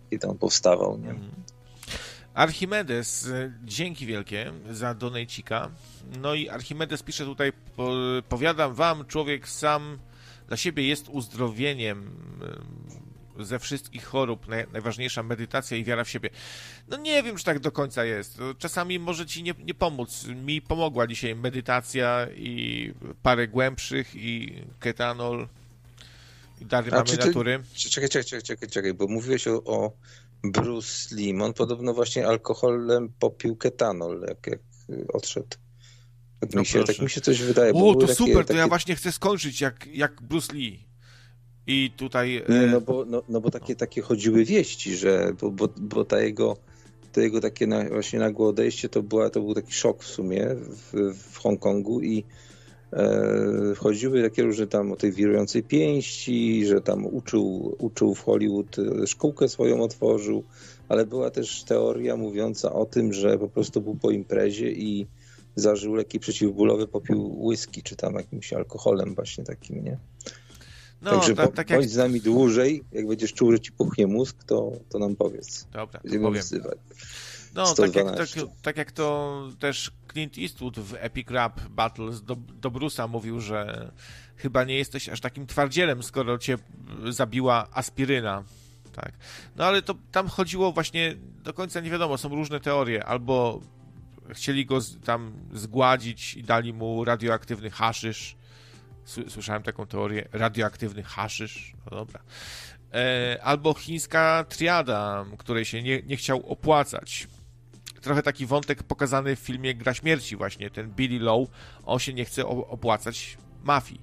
kiedy on powstawał, nie? Archimedes, dzięki wielkie za donejcika. No i Archimedes pisze tutaj, powiadam wam, człowiek sam dla siebie jest uzdrowieniem ze wszystkich chorób, najważniejsza medytacja i wiara w siebie. No nie wiem, czy tak do końca jest. Czasami może ci nie pomóc. Mi pomogła dzisiaj medytacja i parę głębszych i ketanol i dary mamy natury. Czekaj, bo mówiłeś o Bruce Lee. On podobno właśnie alkoholem popił ketanol, jak odszedł. Tak mi się coś wydaje. O, to super, to ja właśnie chcę skończyć jak Bruce Lee. I tutaj... No bo takie chodziły wieści, że bo to jego takie właśnie nagłe odejście to był taki szok w sumie w Hongkongu i chodziły takie różne tam o tej wirującej pięści, że tam uczył w Hollywood, szkółkę swoją otworzył, ale była też teoria mówiąca o tym, że po prostu był po imprezie i zażył leki przeciwbólowe, popił whisky, czy tam jakimś alkoholem właśnie takim, nie? No, także tak bądź z nami dłużej, jak będziesz czuł, że ci puchnie mózg, to nam powiedz. Dobra, będziemy powiem. wzywać. No, tak jak to też Clint Eastwood w Epic Rap Battles do Bruce'a mówił, że chyba nie jesteś aż takim twardzielem, skoro cię zabiła aspiryna. Tak. No ale to tam chodziło właśnie, do końca nie wiadomo, są różne teorie, albo chcieli go tam zgładzić i dali mu radioaktywny haszysz. Słyszałem taką teorię, radioaktywny haszysz, no dobra. Albo chińska triada, której się nie chciał opłacać. Trochę taki wątek pokazany w filmie Gra Śmierci właśnie, ten Billy Lowe, on się nie chce opłacać mafii.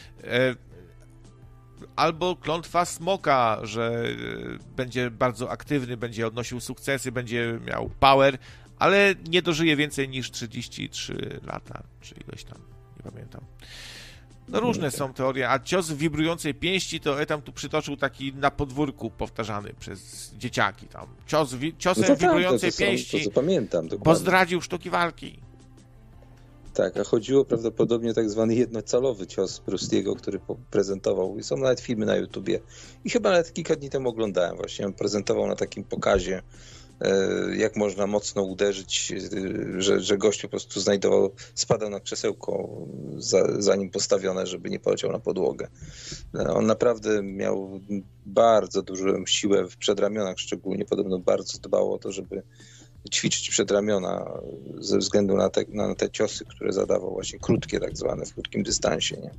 Albo klątwa smoka, że będzie bardzo aktywny, będzie odnosił sukcesy, będzie miał power, ale nie dożyje więcej niż 33 lata, czy ileś tam, nie pamiętam. No różne są teorie, a cios w wibrującej pięści to tam tu przytoczył taki na podwórku powtarzany przez dzieciaki tam. Ciosem wibrującej pięści, to pamiętam, dokładnie. Bo zdradził sztuki walki. Tak, a chodziło prawdopodobnie o tak zwany jednocalowy cios Bruce'ego, który prezentował. Są nawet filmy na YouTubie. I chyba nawet kilka dni temu oglądałem właśnie. On prezentował na takim pokazie, jak można mocno uderzyć, że gość po prostu spadał na krzesełko za nim postawione, żeby nie poleciał na podłogę. On naprawdę miał bardzo dużą siłę w przedramionach, szczególnie podobno bardzo dbał o to, żeby ćwiczyć przedramiona ze względu na te ciosy, które zadawał, właśnie krótkie tak zwane, w krótkim dystansie, nie?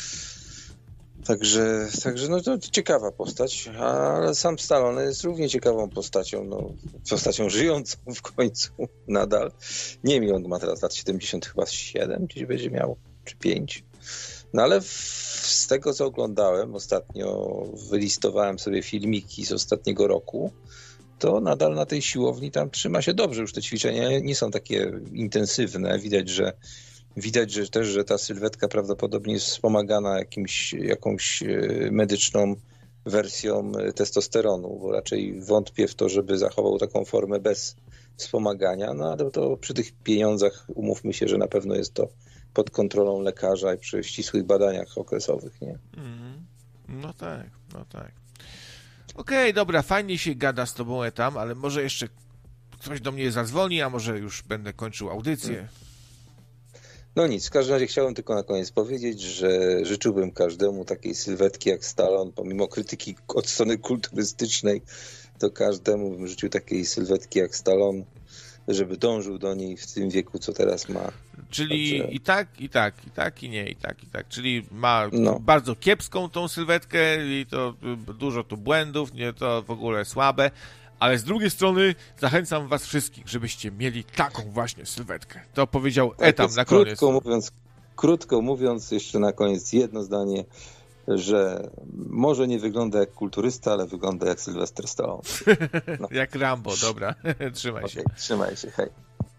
Także no to ciekawa postać, ale sam Stallone jest równie ciekawą postacią żyjącą w końcu nadal. Nie wiem, on ma teraz lat 70, chyba 7 gdzieś będzie miał, czy 5. No ale z tego, co oglądałem ostatnio, wylistowałem sobie filmiki z ostatniego roku, to nadal na tej siłowni tam trzyma się dobrze. Już te ćwiczenia nie są takie intensywne. Widać, że ta sylwetka prawdopodobnie jest wspomagana jakąś medyczną wersją testosteronu, bo raczej wątpię w to, żeby zachował taką formę bez wspomagania, no ale to przy tych pieniądzach umówmy się, że na pewno jest to pod kontrolą lekarza i przy ścisłych badaniach okresowych, nie? No tak. Okej, dobra, fajnie się gada z tobą tam, ale może jeszcze ktoś do mnie zadzwoni, a może już będę kończył audycję. No nic, w każdym razie chciałem tylko na koniec powiedzieć, że życzyłbym każdemu takiej sylwetki jak Stallone, pomimo krytyki od strony kulturystycznej, to każdemu bym życzył takiej sylwetki jak Stallone, żeby dążył do niej w tym wieku, co teraz ma. Czyli także... i nie. Czyli ma bardzo kiepską tą sylwetkę i to dużo tu błędów, nie, to w ogóle słabe, ale z drugiej strony zachęcam was wszystkich, żebyście mieli taką właśnie sylwetkę. To powiedział Etam na koniec. Krótko mówiąc, jeszcze na koniec jedno zdanie, że może nie wygląda jak kulturysta, ale wygląda jak Sylwester Stallone. No. Jak Rambo, dobra. Trzymaj się. Trzymaj się, hej.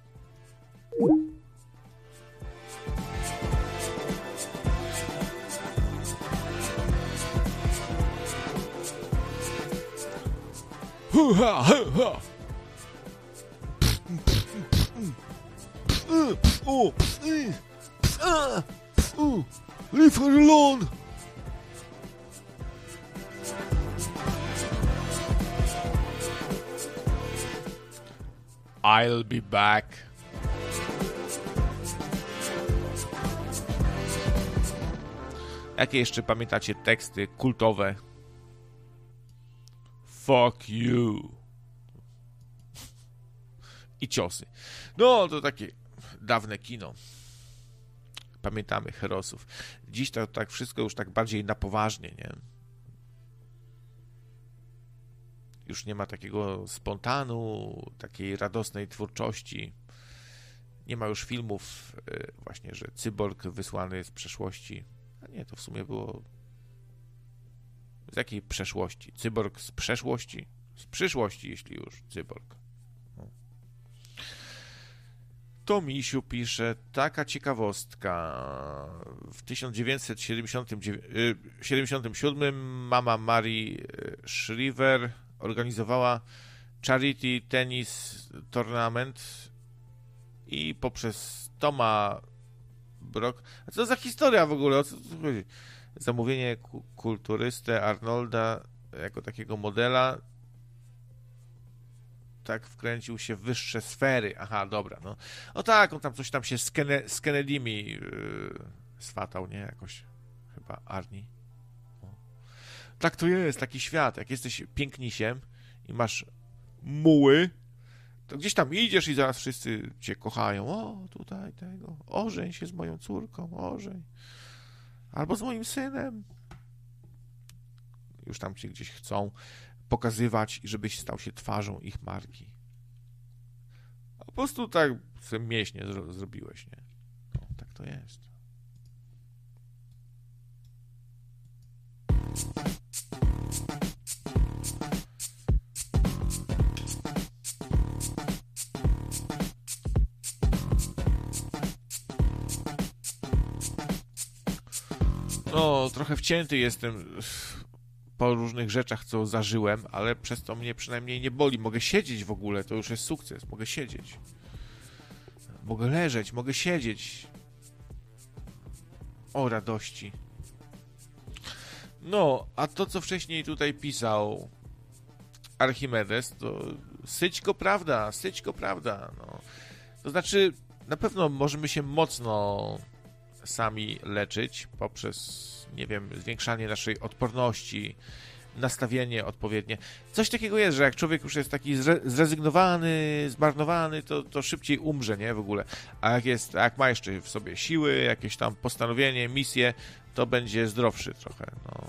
Leave her alone! I'll be back. Jakie jeszcze pamiętacie teksty kultowe? Fuck you. I ciosy. No, to takie dawne kino. Pamiętamy herosów. Dziś to tak wszystko już tak bardziej na poważnie, nie? Już nie ma takiego spontanu, takiej radosnej twórczości. Nie ma już filmów właśnie, że cyborg wysłany z przeszłości. A nie, to w sumie było... Z jakiej przeszłości? Cyborg z przeszłości? Z przyszłości, jeśli już, cyborg. No. To Misiu pisze, taka ciekawostka. W 1977 mama Mary Shriver organizowała Charity Tennis Tournament i poprzez Toma Brock... A co za historia w ogóle? O co tu chodzi? Zamówienie kulturystę Arnolda jako takiego modela tak wkręcił się w wyższe sfery. Aha, dobra, no. O tak, on tam coś tam się z Kennedy'mi swatał, nie? Jakoś chyba Arni. O. Tak to jest, taki świat. Jak jesteś pięknisiem i masz muły, to gdzieś tam idziesz i zaraz wszyscy cię kochają. O, tutaj tego. Ożeń się z moją córką, ożeń. Albo z moim synem. Już tam cię gdzieś chcą pokazywać, żebyś stał się twarzą ich marki. A po prostu tak sobie mięśnie zrobiłeś, nie? No, tak to jest. No, trochę wcięty jestem po różnych rzeczach, co zażyłem, ale przez to mnie przynajmniej nie boli. Mogę siedzieć w ogóle, to już jest sukces. Mogę siedzieć. Mogę leżeć, mogę siedzieć. O radości. No, a to, co wcześniej tutaj pisał Archimedes, to syćko prawda. No. To znaczy, na pewno możemy się mocno sami leczyć poprzez, nie wiem, zwiększanie naszej odporności, nastawienie odpowiednie. Coś takiego jest, że jak człowiek już jest taki zrezygnowany, zmarnowany, to szybciej umrze, nie? W ogóle. A jak ma jeszcze w sobie siły, jakieś tam postanowienie, misję, to będzie zdrowszy trochę, no.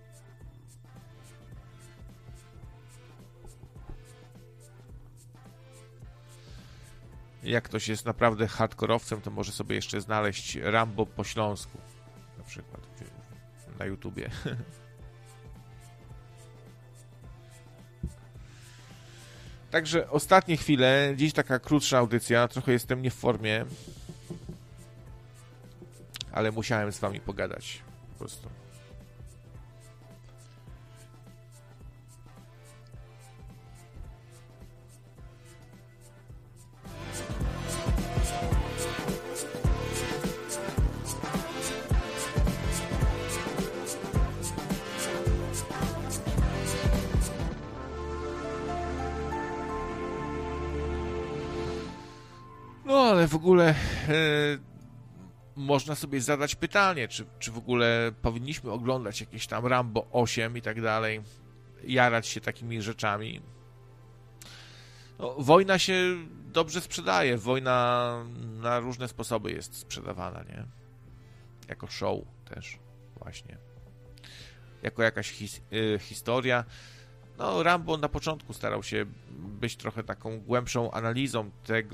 Jak ktoś jest naprawdę hardkorowcem, to może sobie jeszcze znaleźć Rambo po śląsku. Na przykład na YouTubie. Także ostatnie chwile. Dziś taka krótsza audycja. Trochę jestem nie w formie. Ale musiałem z wami pogadać. Po prostu. No, ale w ogóle można sobie zadać pytanie, czy w ogóle powinniśmy oglądać jakieś tam Rambo 8 i tak dalej, jarać się takimi rzeczami. No, wojna się dobrze sprzedaje, wojna na różne sposoby jest sprzedawana, nie? Jako show też, właśnie. Jako jakaś historia. No, Rambo na początku starał się być trochę taką głębszą analizą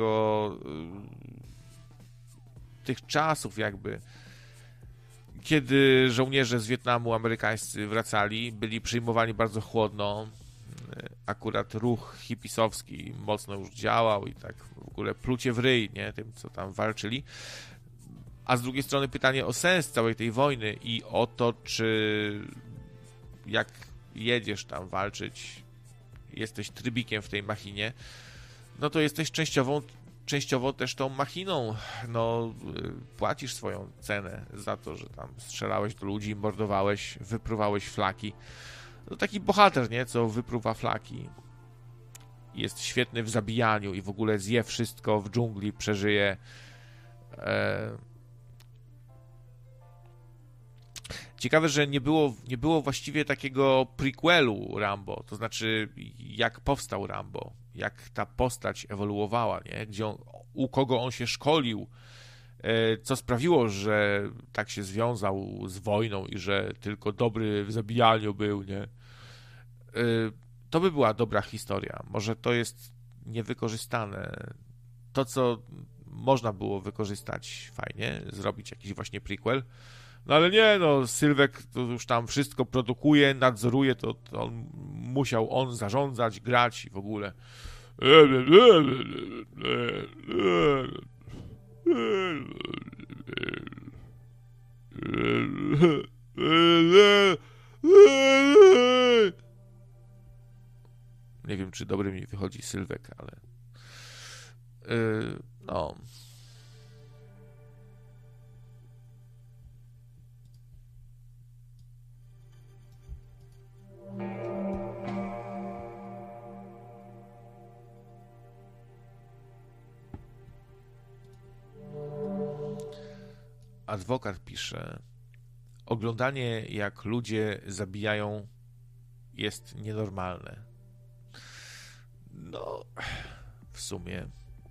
tych czasów jakby, kiedy żołnierze z Wietnamu amerykańscy wracali, byli przyjmowani bardzo chłodno. Akurat ruch hipisowski mocno już działał i tak w ogóle plucie w ryj, nie? Tym, co tam walczyli. A z drugiej strony pytanie o sens całej tej wojny i o to, czy jak jedziesz tam walczyć, jesteś trybikiem w tej machinie, no to jesteś częściowo też tą machiną, no płacisz swoją cenę za to, że tam strzelałeś do ludzi, mordowałeś, wypruwałeś flaki. No taki bohater, nie? Co wypruwa flaki. jest świetny w zabijaniu i w ogóle zje wszystko w dżungli, przeżyje. Ciekawe, że nie było właściwie takiego prequelu Rambo, to znaczy jak powstał Rambo, jak ta postać ewoluowała, nie? U kogo on się szkolił, co sprawiło, że tak się związał z wojną i że tylko dobry w zabijaniu był, nie? To by była dobra historia. Może to jest niewykorzystane. To, co można było wykorzystać fajnie, zrobić jakiś właśnie prequel. No ale nie, no, Sylwek to już tam wszystko produkuje, nadzoruje, to on musiał zarządzać, grać i w ogóle. Nie wiem, czy dobry mi wychodzi Sylwek, ale no. Adwokat pisze: oglądanie, jak ludzie zabijają, jest nienormalne. No, w sumie.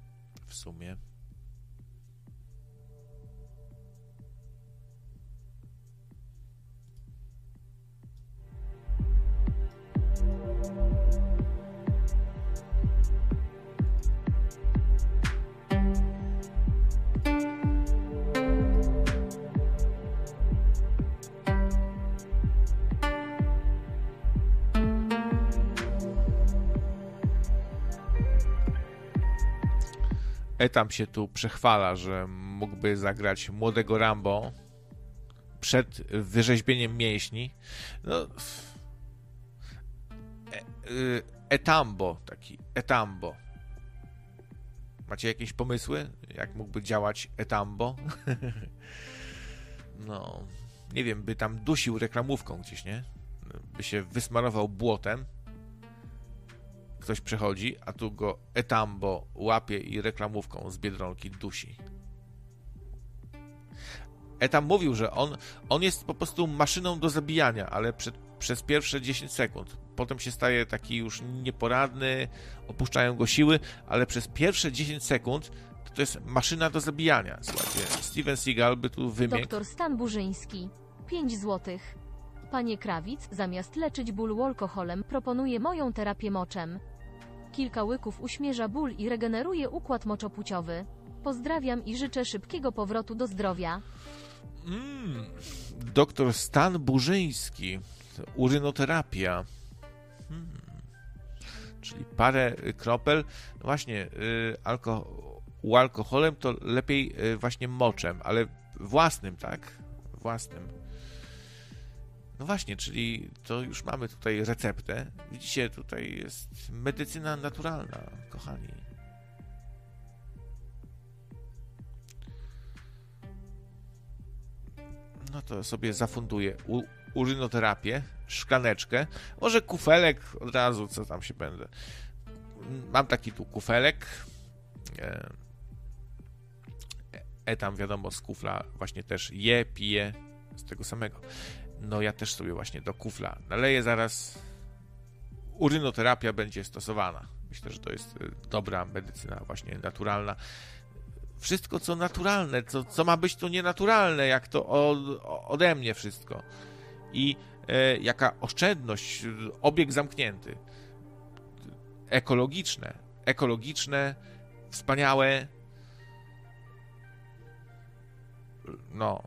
Etam się tu przechwala, że mógłby zagrać młodego Rambo przed wyrzeźbieniem mięśni. No, Etambo. Macie jakieś pomysły, jak mógłby działać Etambo? No, nie wiem, by tam dusił reklamówką gdzieś, nie? By się wysmarował błotem. Ktoś przechodzi, a tu go Etambo łapie i reklamówką z Biedronki dusi. Etam mówił, że on jest po prostu maszyną do zabijania, ale przez pierwsze 10 sekund. Potem się staje taki już nieporadny, opuszczają go siły, ale przez pierwsze 10 sekund to jest maszyna do zabijania. Słuchajcie, Steven Seagal by tu wymiękł. Doktor Stan Burzyński, 5 złotych. Panie Krawic, zamiast leczyć ból alkoholem, proponuje moją terapię moczem. Kilka łyków uśmierza ból i regeneruje układ moczopłciowy. Pozdrawiam i życzę szybkiego powrotu do zdrowia. Doktor Stan Burzyński, urynoterapia. Czyli parę kropel. No właśnie, alkoholem to lepiej właśnie moczem, ale własnym, tak? Własnym. No właśnie, czyli to już mamy tutaj receptę. Widzicie, tutaj jest medycyna naturalna, kochani. No to sobie zafunduję urynoterapię, szklaneczkę, może kufelek od razu, co tam się będę. Mam taki tu kufelek. Tam wiadomo, z kufla właśnie też pije z tego samego. No ja też sobie właśnie do kufla naleję zaraz. Urynoterapia będzie stosowana. Myślę, że to jest dobra medycyna właśnie naturalna. Wszystko, co naturalne, co ma być to nienaturalne, jak to ode mnie wszystko. I jaka oszczędność, obieg zamknięty. Ekologiczne, wspaniałe. No.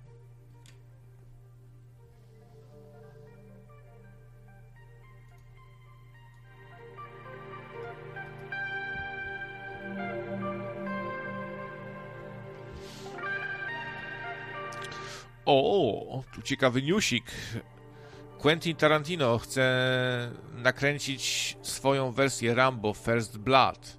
O, tu ciekawy newsik. Quentin Tarantino chce nakręcić swoją wersję Rambo First Blood.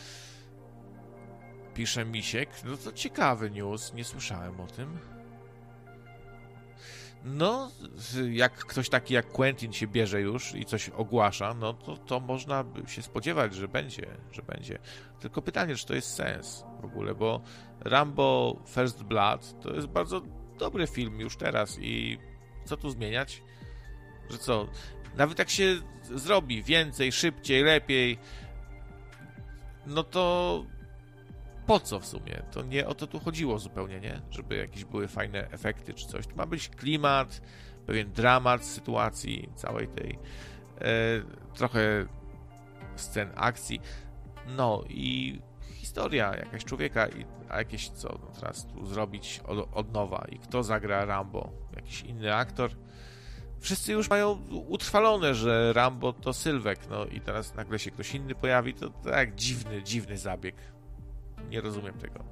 Pisze Misiek. No to ciekawy news, nie słyszałem o tym. No, jak ktoś taki jak Quentin się bierze już i coś ogłasza, no to można by się spodziewać, że będzie. Tylko pytanie, czy to jest sens w ogóle, bo Rambo First Blood to jest bardzo dobry film już teraz i co tu zmieniać? Że co? Nawet jak się zrobi więcej, szybciej, lepiej, no to po co w sumie? To nie o to tu chodziło zupełnie, nie? Żeby jakieś były fajne efekty czy coś. To ma być klimat, pewien dramat sytuacji całej tej, trochę scen akcji, no i historia jakaś człowieka, a jakieś co no teraz tu zrobić od nowa i kto zagra Rambo? Jakiś inny aktor? Wszyscy już mają utrwalone, że Rambo to Sylwek, no i teraz nagle się ktoś inny pojawi, to tak dziwny zabieg. Nie rozumiem tego.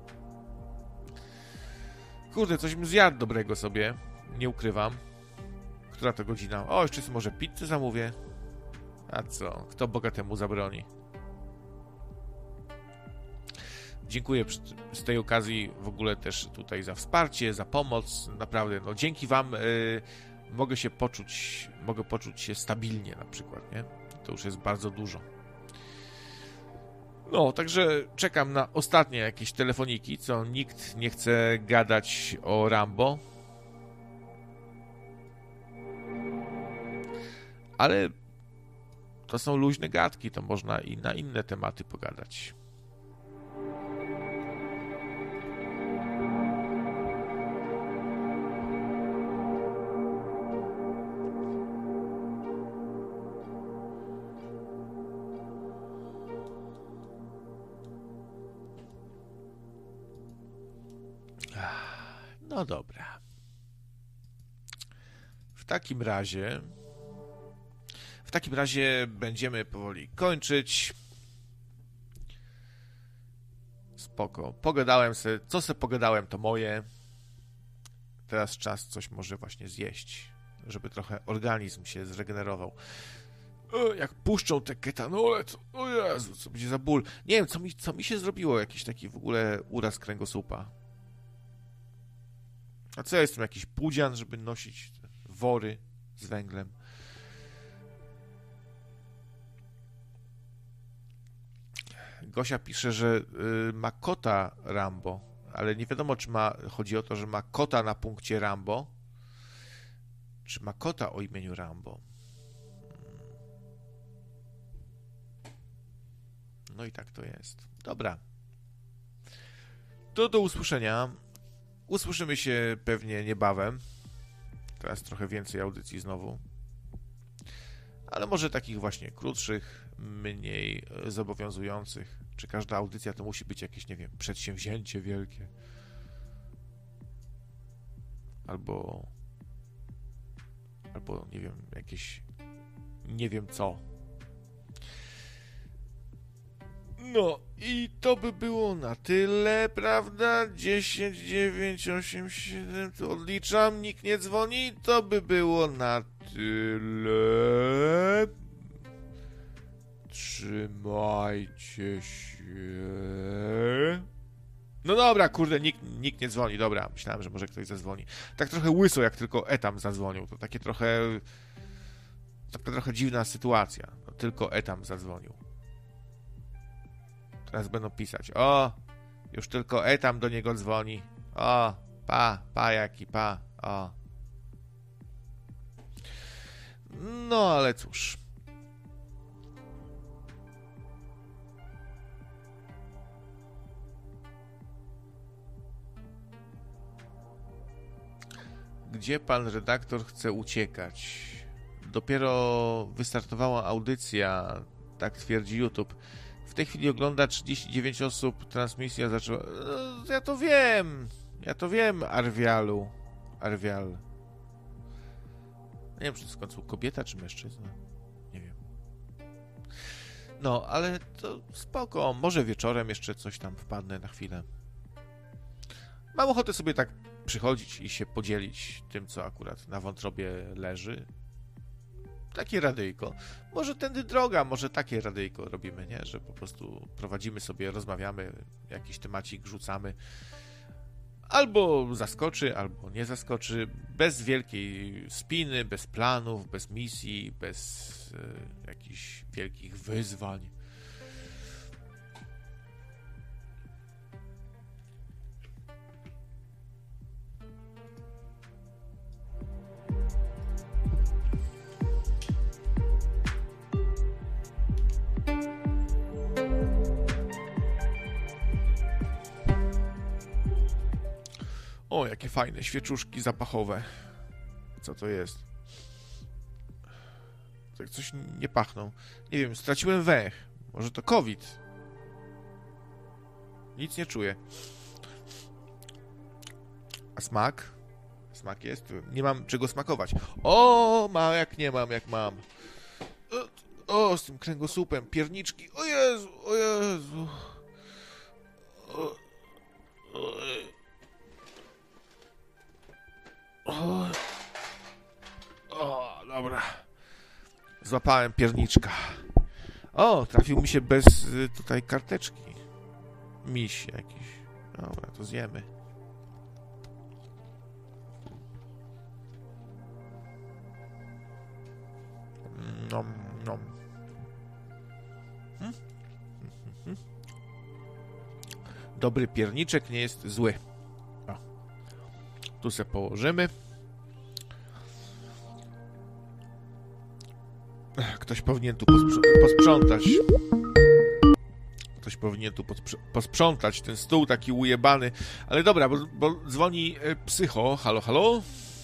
Kurde, coś bym zjadł dobrego sobie. Nie ukrywam. Która to godzina? O, jeszcze sobie może pizzę zamówię. A co? Kto bogatemu zabroni? Dziękuję z tej okazji w ogóle też tutaj za wsparcie, za pomoc. Naprawdę, no dzięki wam mogę poczuć się stabilnie na przykład, nie? To już jest bardzo dużo. No, także czekam na ostatnie jakieś telefoniki, co nikt nie chce gadać o Rambo. Ale to są luźne gadki, to można i na inne tematy pogadać. No dobra. W takim razie będziemy powoli kończyć. Spoko. Pogadałem sobie, co se pogadałem, to moje. Teraz czas coś może właśnie zjeść, żeby trochę organizm się zregenerował. Jak puszczą te ketanole, to o Jezu, co będzie za ból. Nie wiem, co mi się zrobiło, jakiś taki w ogóle uraz kręgosłupa. A co ja jestem, jakiś pudzian, żeby nosić wory z węglem? Gosia pisze, że ma kota Rambo, ale nie wiadomo, czy chodzi o to, że ma kota na punkcie Rambo, czy ma kota o imieniu Rambo. No i tak to jest. Dobra. To do usłyszenia. Usłyszymy się pewnie niebawem. Teraz trochę więcej audycji znowu. Ale może takich właśnie krótszych, mniej zobowiązujących. Czy każda audycja to musi być jakieś, nie wiem, przedsięwzięcie wielkie? Albo nie wiem, jakieś nie wiem co. No i to by było na tyle, prawda? 10, 9, 8, 7, to odliczam, nikt nie dzwoni, to by było na tyle. Trzymajcie się. No dobra, kurde, nikt nie dzwoni, dobra, myślałem, że może ktoś zadzwoni. Tak trochę łyso, jak tylko Etam zadzwonił, to taka trochę dziwna sytuacja, no, tylko Etam zadzwonił. Teraz będą pisać. O, już tylko Etam do niego dzwoni. O, jaki, o. No, ale cóż. Gdzie pan redaktor chce uciekać? Dopiero wystartowała audycja, tak twierdzi YouTube. W tej chwili ogląda 39 osób, transmisja zaczęła... Ja to wiem, Arwial. Nie wiem, czy to jest w końcu kobieta, czy mężczyzna. Nie wiem. No, ale to spoko. Może wieczorem jeszcze coś tam wpadnę na chwilę. Mam ochotę sobie tak przychodzić i się podzielić tym, co akurat na wątrobie leży. Takie radyjko. Może tędy droga, może takie radyjko robimy, nie? Że po prostu prowadzimy sobie, rozmawiamy, jakiś temacik rzucamy. Albo zaskoczy, albo nie zaskoczy. Bez wielkiej spiny, bez planów, bez misji, bez jakichś wielkich wyzwań. O, jakie fajne świeczuszki zapachowe. Co to jest? Tak coś nie pachną. Nie wiem, straciłem węch. Może to COVID? Nic nie czuję. A smak? Smak jest? Nie mam czego smakować. O, jak nie mam, jak mam. O, z tym kręgosłupem. Pierniczki. O Jezu, o Jezu. O, dobra. Złapałem pierniczka. O, trafił mi się bez tutaj karteczki. Miś jakiś. Dobra, to zjemy. Nom, nom. Dobry pierniczek nie jest zły. O. Tu se położymy. Ktoś powinien tu posprzątać. Ktoś powinien tu posprzątać ten stół taki ujebany. Ale dobra, bo dzwoni psycho. Halo, halo?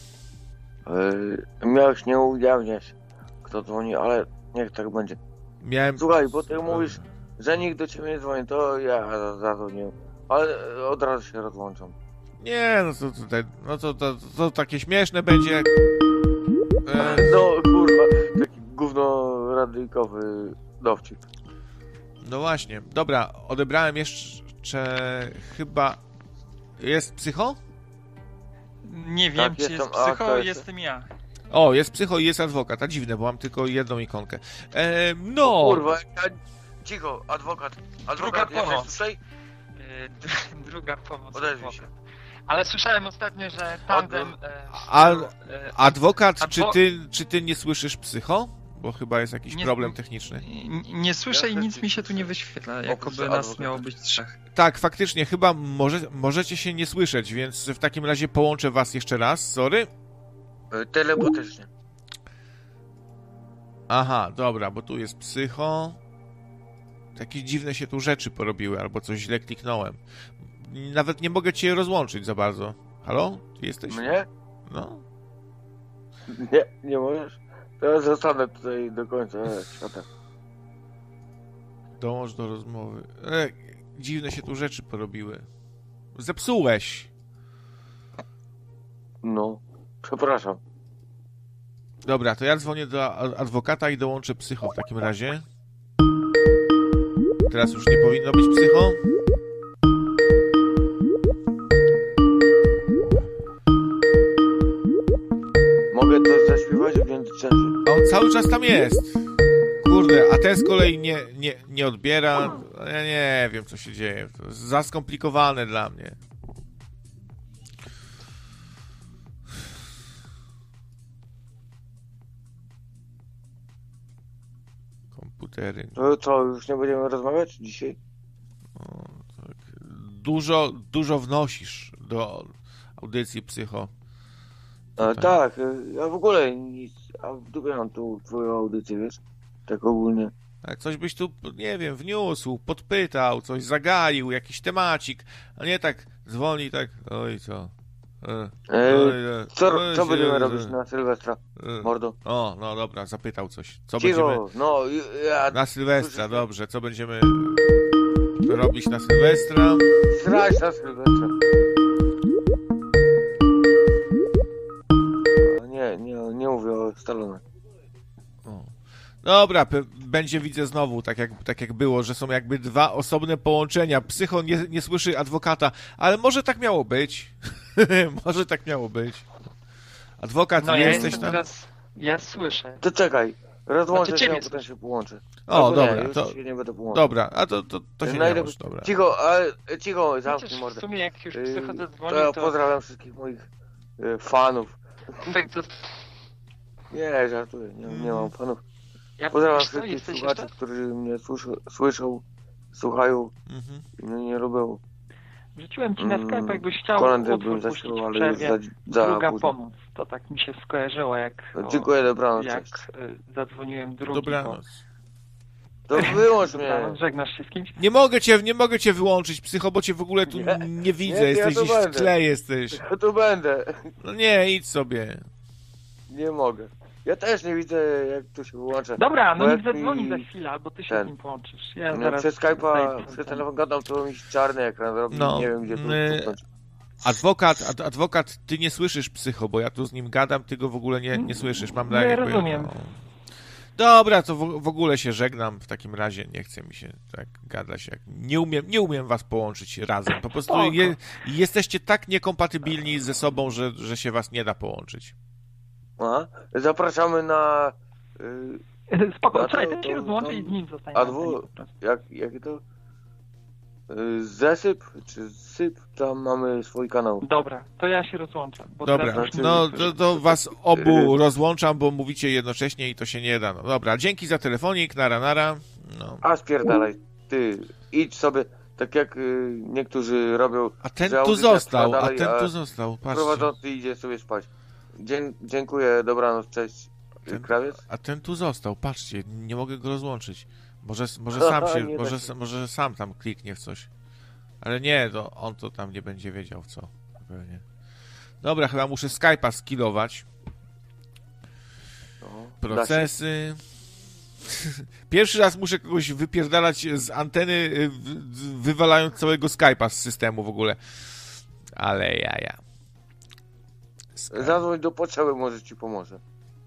Miałeś nie ujawniać, kto dzwoni, ale niech tak będzie. Miałem... Słuchaj, bo ty mówisz, że nikt do ciebie nie dzwoni, to ja zadzwoniłem. Ale od razu się rozłączam. Nie, no to tutaj... No to takie śmieszne będzie jak... No kurwa, taki gówno radyjkowy dowcip. No właśnie. Dobra, odebrałem jeszcze chyba... Jest psycho? Nie wiem, Tak, czy jest psycho, jestem ja. O, jest psycho i jest adwokat. A dziwne, bo mam tylko jedną ikonkę. No! Kurwa, cicho, adwokat. Druga jak pomoc. słyszej? Druga pomoc. Odezwij się. Ale słyszałem ostatnio, że tandem... Adwokat, czy ty nie słyszysz psycho? Bo chyba jest jakiś Nie- problem techniczny. Nie słyszę i Ja nic też mi się nie tu nie wyświetla, Oprócz jakoby nas adwokata. miało być 3. Tak, faktycznie, chyba możecie się nie słyszeć, więc w takim razie połączę was jeszcze raz, sorry. Telepatycznie. Aha, dobra, bo tu jest psycho. Jakieś dziwne się tu rzeczy porobiły, albo coś źle kliknąłem. Nawet nie mogę cię rozłączyć za bardzo. Halo? Ty jesteś? Mnie? No. Nie możesz? To ja zostanę tutaj do końca świata. Dołącz do rozmowy. Dziwne się tu rzeczy porobiły. Zepsułeś. No, przepraszam. Dobra, to ja dzwonię do adwokata i dołączę psycho w takim razie. Teraz już nie powinno być psycho. Mogę to zaśpiewać w międzyczasie. A on cały czas tam jest. Kurde, a ten z kolei nie odbiera. Ja nie wiem, co się dzieje. To jest za skomplikowane dla mnie. Komputery. To co, już nie będziemy rozmawiać dzisiaj? O, tak. Dużo wnosisz do audycji psycho. Tak, ja w ogóle nic, a w dupie mam tu twoją audycję, wiesz? Tak ogólnie. Tak, coś byś tu, nie wiem, wniósł, podpytał, coś zagaił, jakiś temacik, a nie tak dzwoni, tak, oj co. Co będziemy robić na Sylwestra, mordo? O, no dobra, zapytał coś. Co Cicho, będziemy... no, ja... Na Sylwestra, dobrze, co będziemy robić na Sylwestra? Srać na Sylwestra. Nie mówię o Stallone. O. Dobra, będzie widzę znowu, tak jak było, że są jakby dwa osobne połączenia. Psycho nie słyszy adwokata, ale może tak miało być. Może tak miało być. Adwokat, No nie ja jesteś jestem tam? teraz... Ja słyszę. To czekaj, Rozłączę Znaczy się, ciebie a potem się połączę. O, Albo dobra, nie, już to, się nie będę połączył. dobra, a to się nie Najlepiej- może, dobra. Cicho, zamknij Chociaż mordę. w sumie jak już Yy, psycho To zadzwonił, ja to... pozdrawiam wszystkich moich fanów. to... Nie, żartuję, nie mam fanów. Ja Pozdrawiam wiesz co, wszystkich jesteś słuchaczy, jeszcze? którzy mnie słyszą, słuchają Mhm. i mnie nie lubią. Wrzuciłem ci na Skype, jakbyś chciał Kolędę utwór bym puścić zaśpiewał, w ale już przerwie. za Druga późno. pomoc. To tak mi się skojarzyło, jak... Dziękuję, dobranoc, Jak cześć. zadzwoniłem drugi, Dobranoc. To wyłącz mnie. Dobranoc, żegnasz się z kimś? Nie mogę cię wyłączyć, psycho, bo cię w ogóle tu nie widzę, ja jesteś tu gdzieś w będę. tle jesteś. Ja tu będę. No nie, idź sobie. Nie mogę. Ja też nie widzę, jak tu się wyłącza. Dobra, Bo no niech jak zadzwoni mi- za chwilę, albo ty się ten- z nim połączysz. Ja No, zaraz przez Skype'a, zajdę. przez telefon gadam, to mi się czarny ekran robi. No, Nie wiem, gdzie tu stuknąć. Adwokat, ty nie słyszysz psycho, bo ja tu z nim gadam, ty go w ogóle nie słyszysz. Mam Nie jakby, rozumiem. no. Dobra, to w ogóle się żegnam w takim razie, nie chce mi się tak gadać. Nie umiem was połączyć razem. Po prostu Spoko. jesteście tak niekompatybilni ze sobą, że się was nie da połączyć. A? Zapraszamy na... Spoko, No to- słuchaj, ten to- się rozłączy to- i z nim zostanie. A na dwu- antenie po prostu. Jaki to? Zesyp czy syp, tam mamy swój kanał. Dobra, to ja się rozłączam. Bo Dobra, teraz- znaczy- no to was obu rozłączam, bo mówicie jednocześnie i to się nie da. No dobra, dzięki za telefonik, nara. No. A spierdalaj, ty idź sobie, tak jak niektórzy robią, A ten że tu audycja został, trwa a dalej, ten a tu został, patrzcie. prowadzący idzie sobie spać. Dziękuję, dobranoc, cześć. Ten- Krawiec? A ten tu został, patrzcie, nie mogę go rozłączyć. Może sam się, Nie da się. może sam tam kliknie w coś. Ale nie, to on to tam nie będzie wiedział w co. Pewnie. Dobra, chyba muszę Skype'a skillować. No, Procesy. Pierwszy raz muszę kogoś wypierdalać z anteny, wywalając całego Skype'a z systemu w ogóle. Ale jaja. Skype. Zadzwoń do potrzeby, może ci pomoże.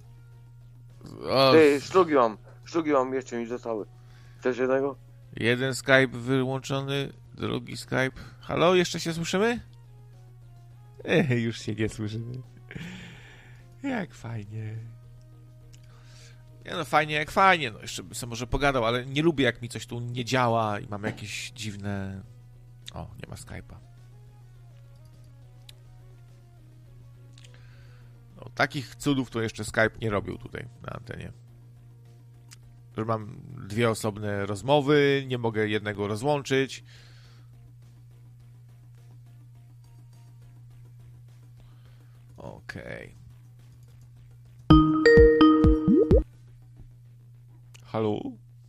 O, Ty, szlugi mam, jeszcze mi zostały. Chcesz jednego? jeden Skype wyłączony, drugi Skype. Halo, jeszcze się słyszymy? Już się nie słyszymy. Jak fajnie. Nie no, fajnie jak fajnie. No, jeszcze bym sobie może pogadał, ale nie lubię jak mi coś tu nie działa i mam jakieś dziwne... O, nie ma Skype'a. No, takich cudów to jeszcze Skype nie robił tutaj na antenie. Że mam dwie osobne rozmowy, nie mogę jednego rozłączyć. Okej. Halo?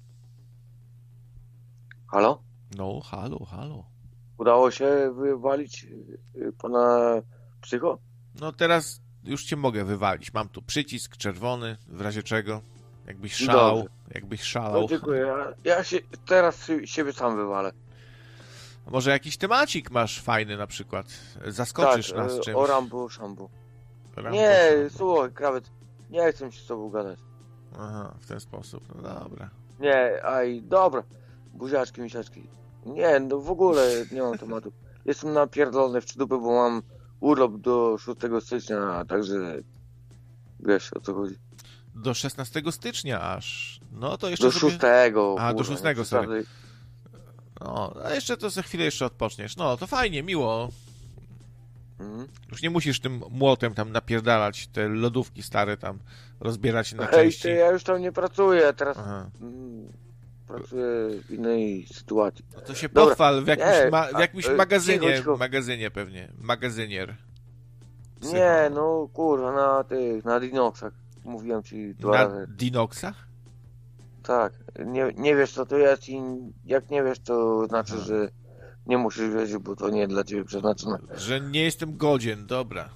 Halo? No, halo. Udało się wywalić pana psycho? No teraz już cię mogę wywalić. Mam tu przycisk czerwony, w razie czego. Jakbyś Dobrze. szalał. No, dziękuję. Ja się teraz siebie sam wywalę. Może jakiś temacik masz fajny na przykład? Zaskoczysz nas czymś. O Rambo, Szambo. Rambo, Nie, Szambo. słuchaj, krawiec, nie chcę się z tobą gadać. Aha, w ten sposób. No dobra. Nie, dobra. Buziaczki, misiaczki. Nie, no w ogóle nie mam tematu. Jestem napierdolony w przydupy, bo mam urlop do 6 stycznia, także wiesz o co chodzi. Do 16 stycznia aż. No to jeszcze Do sobie... 6. A, do kurwa, 6, nie sorry. przesadzaj. No, a jeszcze to za chwilę jeszcze odpoczniesz. No, to fajnie, miło. Mhm. Już nie musisz tym młotem tam napierdalać te lodówki stare tam, rozbierać na Hej, części. ty, ja już tam nie pracuję, ja teraz Aha. pracuję w innej sytuacji. No to się Dobra. pochwal w jakimś Nie, magazynie. cicho. Magazynie pewnie. Magazynier. Nie, no kurwa, na Dinoxach. Mówiłem ci dwa Na razy. Dinoxach? Tak, nie wiesz co to jest i jak nie wiesz, to znaczy, Aha. że nie musisz wiedzieć, bo to nie dla ciebie przeznaczone. Że nie jestem godzien, dobra.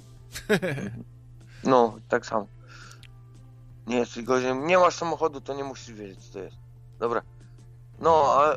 No, tak samo. Nie jesteś godzien, nie masz samochodu, to nie musisz wiedzieć, co to jest. Dobra. No, a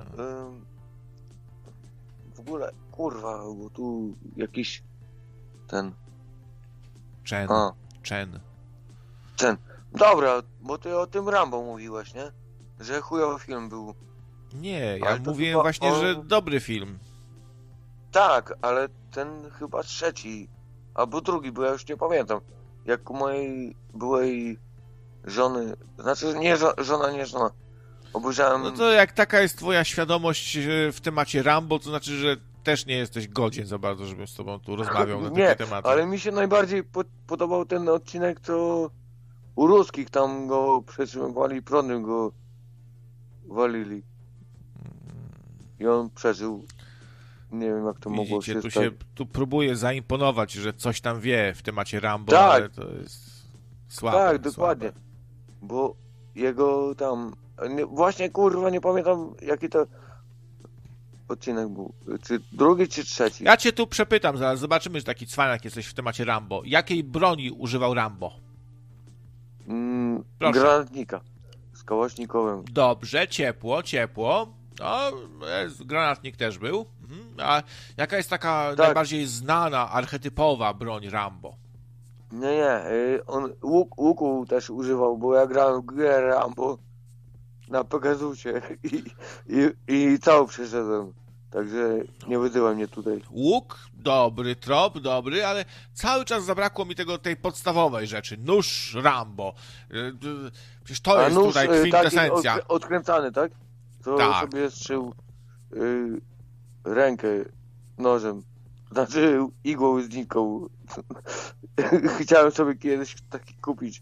w ogóle, kurwa, bo tu jakiś ten... Chen. A, Chen. ten. Dobra, bo ty o tym Rambo mówiłeś, nie? Że chujowy film był. Nie, ja Ale to mówiłem chyba właśnie, o- że dobry film. Tak, ale ten chyba trzeci, albo drugi, bo ja już nie pamiętam. Jak u mojej byłej żony, znaczy nie żona, nie żona. Obejrzałem... No to jak taka jest twoja świadomość w temacie Rambo, to znaczy, że też nie jesteś godzien za bardzo, żebym z tobą tu rozmawiał na takie tematy. Ale mi się najbardziej podobał ten odcinek, co u ruskich tam go przetrzymywali, prądem go walili. I on przeżył. Nie wiem, jak to mogło się stać. Tu próbuje zaimponować, że coś tam wie w temacie Rambo, tak. Ale to jest słabe. Tak, dokładnie. Słabe. Bo jego tam... Właśnie, kurwa, nie pamiętam, jaki to odcinek był. Czy drugi, czy trzeci? Ja cię tu przepytam zaraz, zobaczymy, że taki cwaniak jesteś w temacie Rambo. Jakiej broni używał Rambo? Granatnika. Z kałaśnikowym. Dobrze, ciepło. No, granatnik też był. A jaka jest taka najbardziej znana, archetypowa broń Rambo? Nie. On łuku też używał, bo ja grałem w grę Rambo na Pegasusie i cały przeszedłem. Także nie wyzywa mnie tutaj. Łuk, dobry, trop, dobry, ale cały czas zabrakło mi tej podstawowej rzeczy. Nóż Rambo. Przecież to jest nóż, tutaj kwintesencja. Taki odkręcany, tak? To tak. sobie strzył rękę nożem. Znaczy igłą z niką. Chciałem sobie kiedyś taki kupić.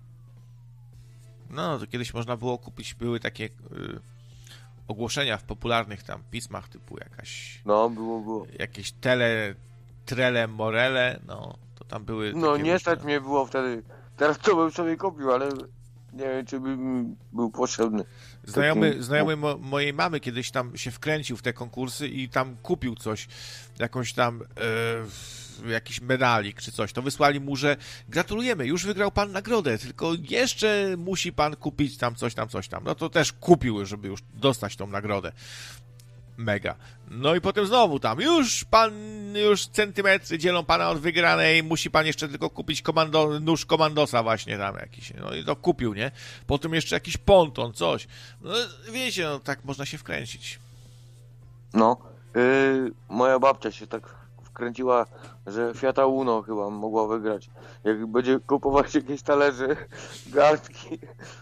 No, to kiedyś można było kupić, były takie ogłoszenia w popularnych tam pismach typu jakaś... No, było. Jakieś trele, morele, no, to tam były... No, nie stać różne... mnie było wtedy. Teraz to bym sobie kupił, ale nie wiem, czy bym był potrzebny. Znajomy mojej mamy kiedyś tam się wkręcił w te konkursy i tam kupił coś, jakąś tam jakiś medalik czy coś. To wysłali mu, że gratulujemy, już wygrał pan nagrodę, tylko jeszcze musi pan kupić tam coś tam. No to też kupił, żeby już dostać tą nagrodę. Mega. No i potem znowu tam, już centymetry dzielą pana od wygranej, musi pan jeszcze tylko kupić nóż komandosa właśnie tam jakiś, no i to kupił, nie? Potem jeszcze jakiś ponton, coś. No wiecie, no tak można się wkręcić. No, moja babcia się tak wkręciła, że Fiata Uno chyba mogła wygrać. Jak będzie kupować jakieś talerze, garnki.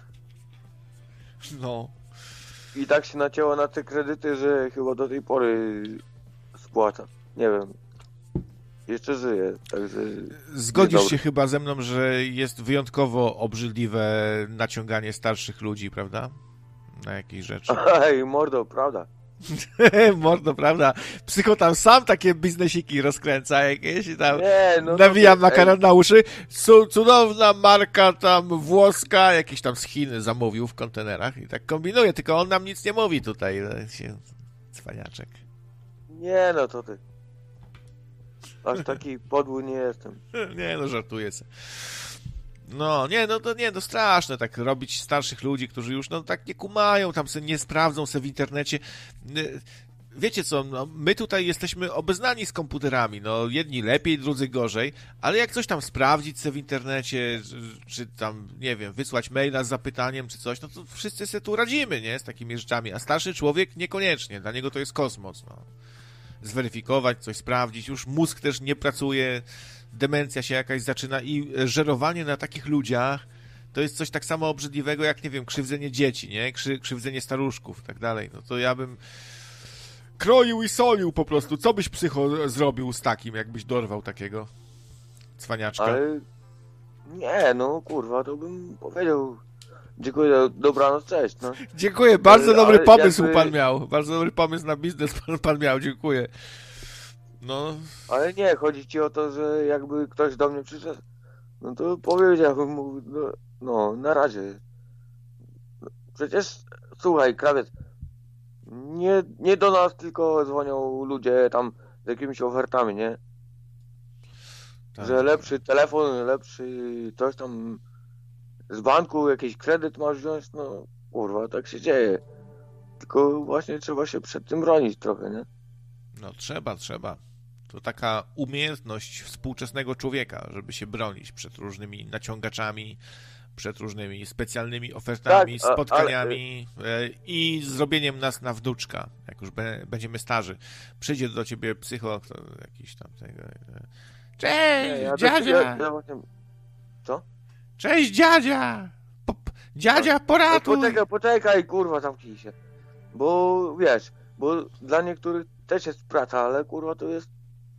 No. I tak się nacięła na te kredyty, że chyba do tej pory spłaca. Nie wiem. Jeszcze żyje, także... Zgodzisz się chyba ze mną, że jest wyjątkowo obrzydliwe naciąganie starszych ludzi, prawda? Na jakieś rzeczy. Ej, mordo, prawda? Mordo, prawda? Psycho tam sam takie biznesiki rozkręca jakieś i tam no nawijam makaron na uszy. Cudowna marka tam włoska, jakiś tam z Chin zamówił w kontenerach i tak kombinuje, tylko on nam nic nie mówi tutaj. Cwaniaczek. Nie no, to ty. Aż taki podły nie jestem. Nie no, żartuję sobie. No, to straszne tak robić starszych ludzi, którzy już tak nie kumają, tam nie sprawdzą se w internecie. Wiecie co, my tutaj jesteśmy obeznani z komputerami, jedni lepiej, drudzy gorzej, ale jak coś tam sprawdzić se w internecie, czy tam, nie wiem, wysłać maila z zapytaniem, czy coś, no to wszyscy se tu radzimy, nie, z takimi rzeczami, a starszy człowiek niekoniecznie, dla niego to jest kosmos, Zweryfikować, coś sprawdzić, już mózg też nie pracuje, demencja się jakaś zaczyna i żerowanie na takich ludziach to jest coś tak samo obrzydliwego jak, nie wiem, krzywdzenie dzieci, nie? Krzywdzenie staruszków i tak dalej. No to ja bym kroił i solił po prostu. Co byś psycho zrobił z takim, jakbyś dorwał takiego cwaniaczka? Ale nie, kurwa, to bym powiedział dziękuję, dobranoc, cześć. No. Dziękuję, bardzo dobry pomysł pan miał. Bardzo dobry pomysł na biznes pan miał, dziękuję. No. Ale nie, chodzi ci o to, że jakby ktoś do mnie przyszedł, no to powiedziałbym mu, na razie. Przecież, słuchaj, krawiec, nie do nas tylko dzwonią ludzie tam z jakimiś ofertami, nie? Tak. Że lepszy telefon, lepszy coś tam z banku, jakiś kredyt masz wziąć, kurwa, tak się dzieje. Tylko właśnie trzeba się przed tym bronić trochę, nie? No trzeba. To taka umiejętność współczesnego człowieka, żeby się bronić przed różnymi naciągaczami, przed różnymi specjalnymi ofertami, spotkaniami i zrobieniem nas na wnuczka, jak już będziemy starzy. Przyjdzie do ciebie psycho, jakiś tam tego... Cześć, dziadzia! Co? Cześć, dziadzia! Dziadzia, poratuj! Poczekaj, kurwa, zamknij się. Bo wiesz, bo dla niektórych też jest praca, ale kurwa to jest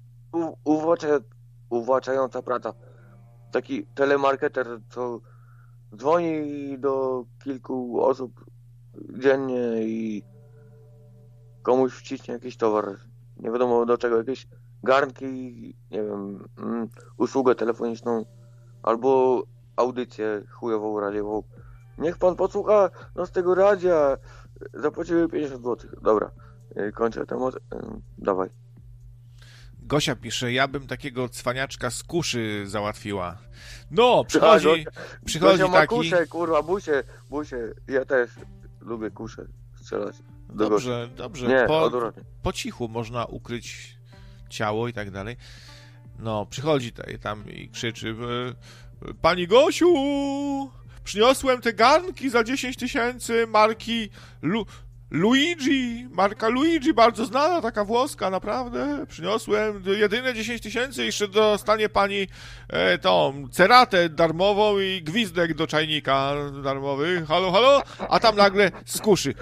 uwłaczająca praca. Taki telemarketer, co dzwoni do kilku osób dziennie i komuś wciśnie jakiś towar. Nie wiadomo do czego, jakieś garnki, nie wiem, usługę telefoniczną albo audycję chujową radiową. Niech pan posłucha z tego radia. Zapłaciły 50 zł. Dobra, kończę temat. Dawaj. Gosia pisze, ja bym takiego cwaniaczka z kuszy załatwiła. No, przychodzi Gosia ma taki... kuszę, kurwa, busie. Ja też lubię kuszę strzelać. Dobrze. Nie, po cichu można ukryć ciało i tak dalej. No, przychodzi tam i krzyczy: Pani Gosiu, przyniosłem te garnki za 10 000 marki Luigi, marka Luigi, bardzo znana, taka włoska, naprawdę. Przyniosłem jedyne 10 000 i jeszcze dostanie pani tą ceratę darmową i gwizdek do czajnika darmowy. Halo? A tam nagle z kuszy.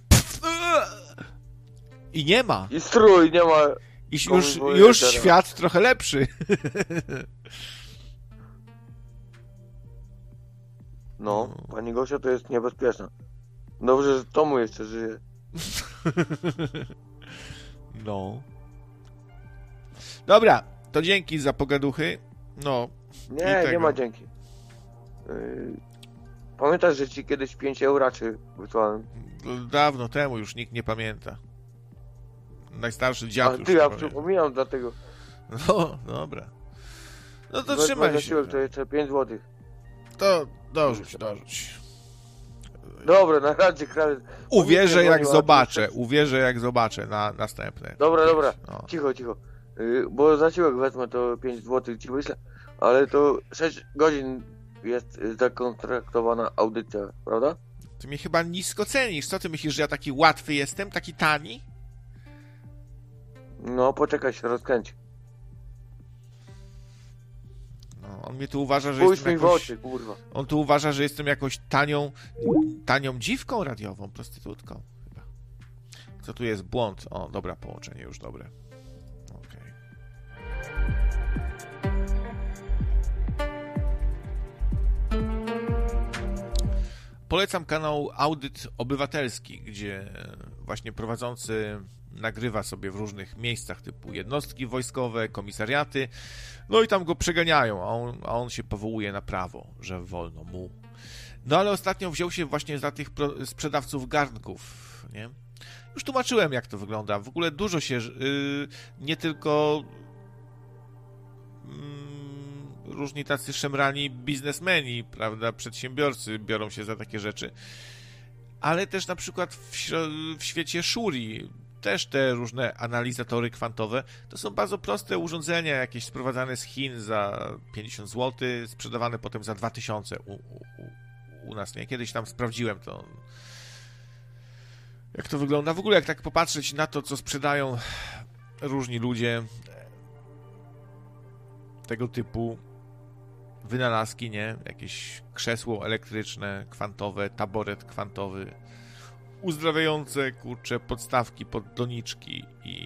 I nie ma. I strój, nie ma. I już świat trochę lepszy. No, pani Gosia to jest niebezpieczna. Dobrze, że Tomu jeszcze żyje. No. Dobra, to dzięki za pogaduchy. No. Nie ma dzięki. Pamiętasz, że ci kiedyś 5 euraczy wysłałem? Dawno temu, już nikt nie pamięta. Najstarszy dziad już ja przypominam dlatego. No, dobra. No to trzymaj się. To jeszcze 5 zł. To dorzuć. Dobra, na razie krawiec. Uwierzę jak zobaczę na następne. Dobra. No. Cicho. Bo za siłek wezmę to 5 zł ci wyślę, ale to 6 godzin jest zakontraktowana audycja, prawda? Ty mnie chyba nisko cenisz. Co ty myślisz, że ja taki łatwy jestem? Taki tani? No, poczekaj, się rozkręci. No, on mnie tu uważa, że jestem w oczy, kurwa. On tu uważa, że jestem jakąś tanią dziwką radiową, prostytutką chyba. Co tu jest? Błąd. O, dobra, połączenie już dobre. Okej. Polecam kanał Audyt Obywatelski, gdzie właśnie prowadzący nagrywa sobie w różnych miejscach typu jednostki wojskowe, komisariaty, no i tam go przeganiają, a on się powołuje na prawo, że wolno mu. No ale ostatnio wziął się właśnie za tych sprzedawców garnków, nie? Już tłumaczyłem, jak to wygląda. W ogóle dużo się, nie tylko różni tacy szemrani biznesmeni, prawda, przedsiębiorcy biorą się za takie rzeczy, ale też na przykład w świecie Shuri też te różne analizatory kwantowe to są bardzo proste urządzenia, jakieś sprowadzane z Chin za 50 zł, sprzedawane potem za 2000 u nas, nie? Kiedyś tam sprawdziłem to, jak to wygląda. W ogóle jak tak popatrzeć na to, co sprzedają różni ludzie, tego typu wynalazki, nie? Jakieś krzesło elektryczne, kwantowe, taboret kwantowy, uzdrawiające, kurcze, podstawki pod doniczki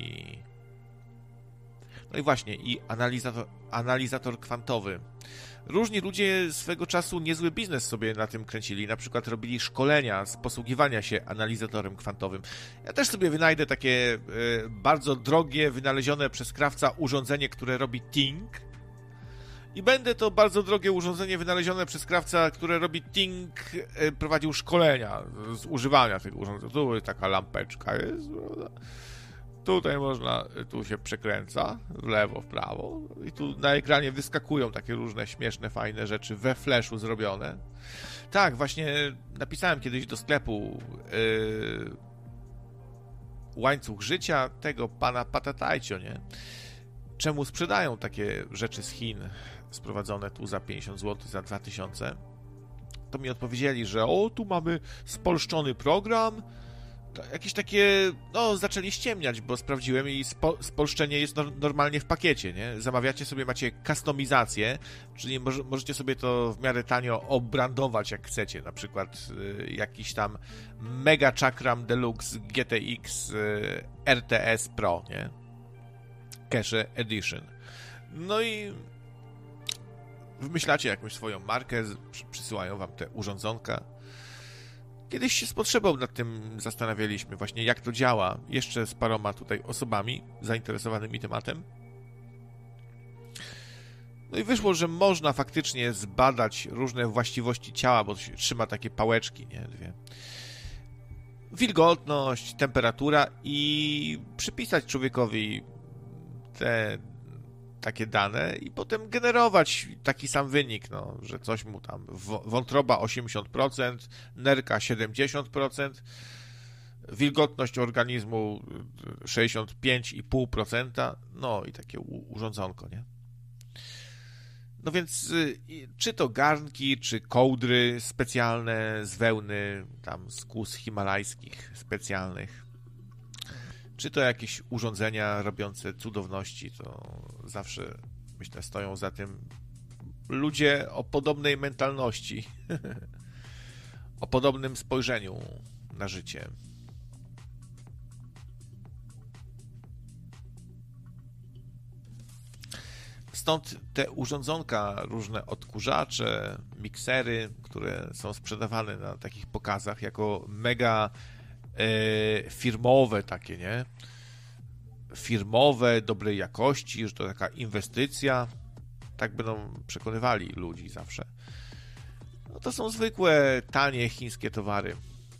no i właśnie, i analizator kwantowy. Różni ludzie swego czasu niezły biznes sobie na tym kręcili, na przykład robili szkolenia z posługiwania się analizatorem kwantowym. Ja też sobie wynajdę takie bardzo drogie, wynalezione przez krawca urządzenie, które robi ting, i będę to bardzo drogie urządzenie wynalezione przez krawca, które robi ting, prowadził szkolenia z używania tego urządzenia. Tu taka lampeczka jest, prawda? Tutaj tu się przekręca w lewo, w prawo i tu na ekranie wyskakują takie różne śmieszne, fajne rzeczy we flashu zrobione. Tak, właśnie napisałem kiedyś do sklepu łańcuch życia tego pana Patatajcio, nie? Czemu sprzedają takie rzeczy z Chin sprowadzone tu za 50 zł, za 2000? To mi odpowiedzieli, że tu mamy spolszczony program, jakieś takie, no, zaczęli ściemniać, bo sprawdziłem i spolszczenie jest normalnie w pakiecie, nie? Zamawiacie sobie, macie kustomizację, czyli możecie sobie to w miarę tanio obrandować, jak chcecie, na przykład jakiś tam Mega Chakram Deluxe GTX RTS Pro, nie? Cache Edition. No i wymyślacie jakąś swoją markę, przysyłają wam te urządzonka. Kiedyś się z potrzebą nad tym zastanawialiśmy właśnie, jak to działa, jeszcze z paroma tutaj osobami zainteresowanymi tematem. No i wyszło, że można faktycznie zbadać różne właściwości ciała, bo się trzyma takie pałeczki, nie? Dwie. Wilgotność, temperatura i przypisać człowiekowi te takie dane i potem generować taki sam wynik, no, że coś mu tam wątroba 80%, nerka 70%, wilgotność organizmu 65,5%, no i takie urządzonko, nie? No więc czy to garnki, czy kołdry specjalne z wełny, tam z kóz himalajskich specjalnych, czy to jakieś urządzenia robiące cudowności, to zawsze, myślę, stoją za tym ludzie o podobnej mentalności, o podobnym spojrzeniu na życie. Stąd te urządzonka, różne odkurzacze, miksery, które są sprzedawane na takich pokazach jako mega firmowe takie, nie? Firmowe, dobrej jakości, że to taka inwestycja. Tak będą przekonywali ludzi zawsze. No to są zwykłe, tanie chińskie towary.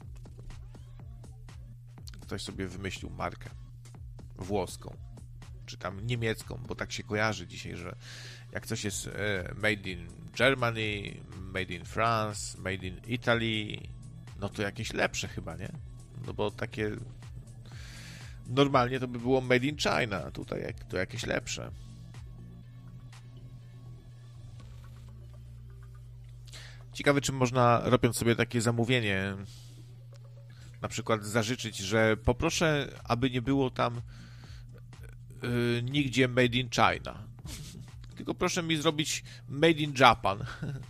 Ktoś sobie wymyślił markę włoską, czy tam niemiecką, bo tak się kojarzy dzisiaj, że jak coś jest made in Germany, made in France, made in Italy, no to jakieś lepsze chyba, nie? No bo takie normalnie to by było made in China, tutaj to jakieś lepsze. Ciekawe, czy można, robiąc sobie takie zamówienie, na przykład zażyczyć, że poproszę, aby nie było tam nigdzie made in China. Tylko proszę mi zrobić made in Japan.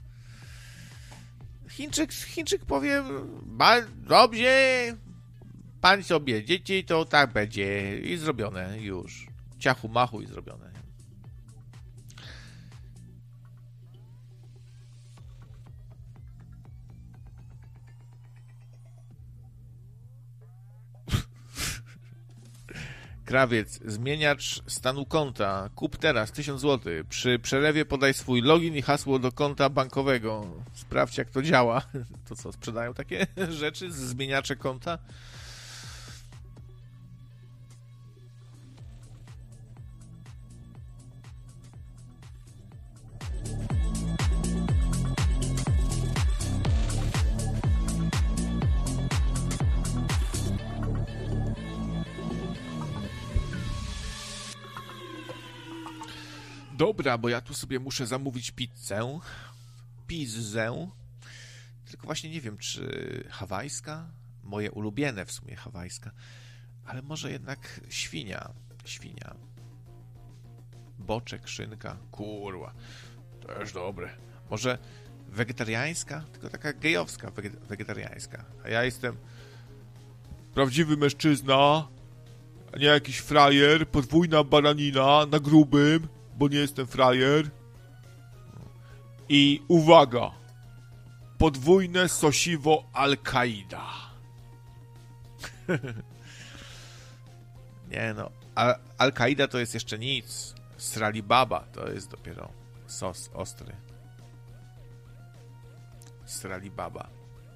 Chińczyk powie, dobrze, pan sobie dzieci, to tak będzie i zrobione już. Ciachu machu i zrobione. Krawiec, zmieniacz stanu konta. Kup teraz 1000 zł. Przy przelewie podaj swój login i hasło do konta bankowego. Sprawdź, jak to działa. To co, sprzedają takie rzeczy? Zmieniacze konta? Dobra, bo ja tu sobie muszę zamówić pizzę. Tylko właśnie nie wiem, czy hawajska? Moje ulubione w sumie hawajska. Ale może jednak świnia. Boczek, szynka. Kurwa. Też dobre. Może wegetariańska? Tylko taka gejowska wegetariańska. A ja jestem prawdziwy mężczyzna, a nie jakiś frajer. Podwójna baranina na grubym, bo nie jestem frajer. I uwaga, podwójne sosiwo Al-Kaida. Nie no, Al-Kaida to jest jeszcze nic. Srali Baba to jest dopiero sos ostry. Srali Baba.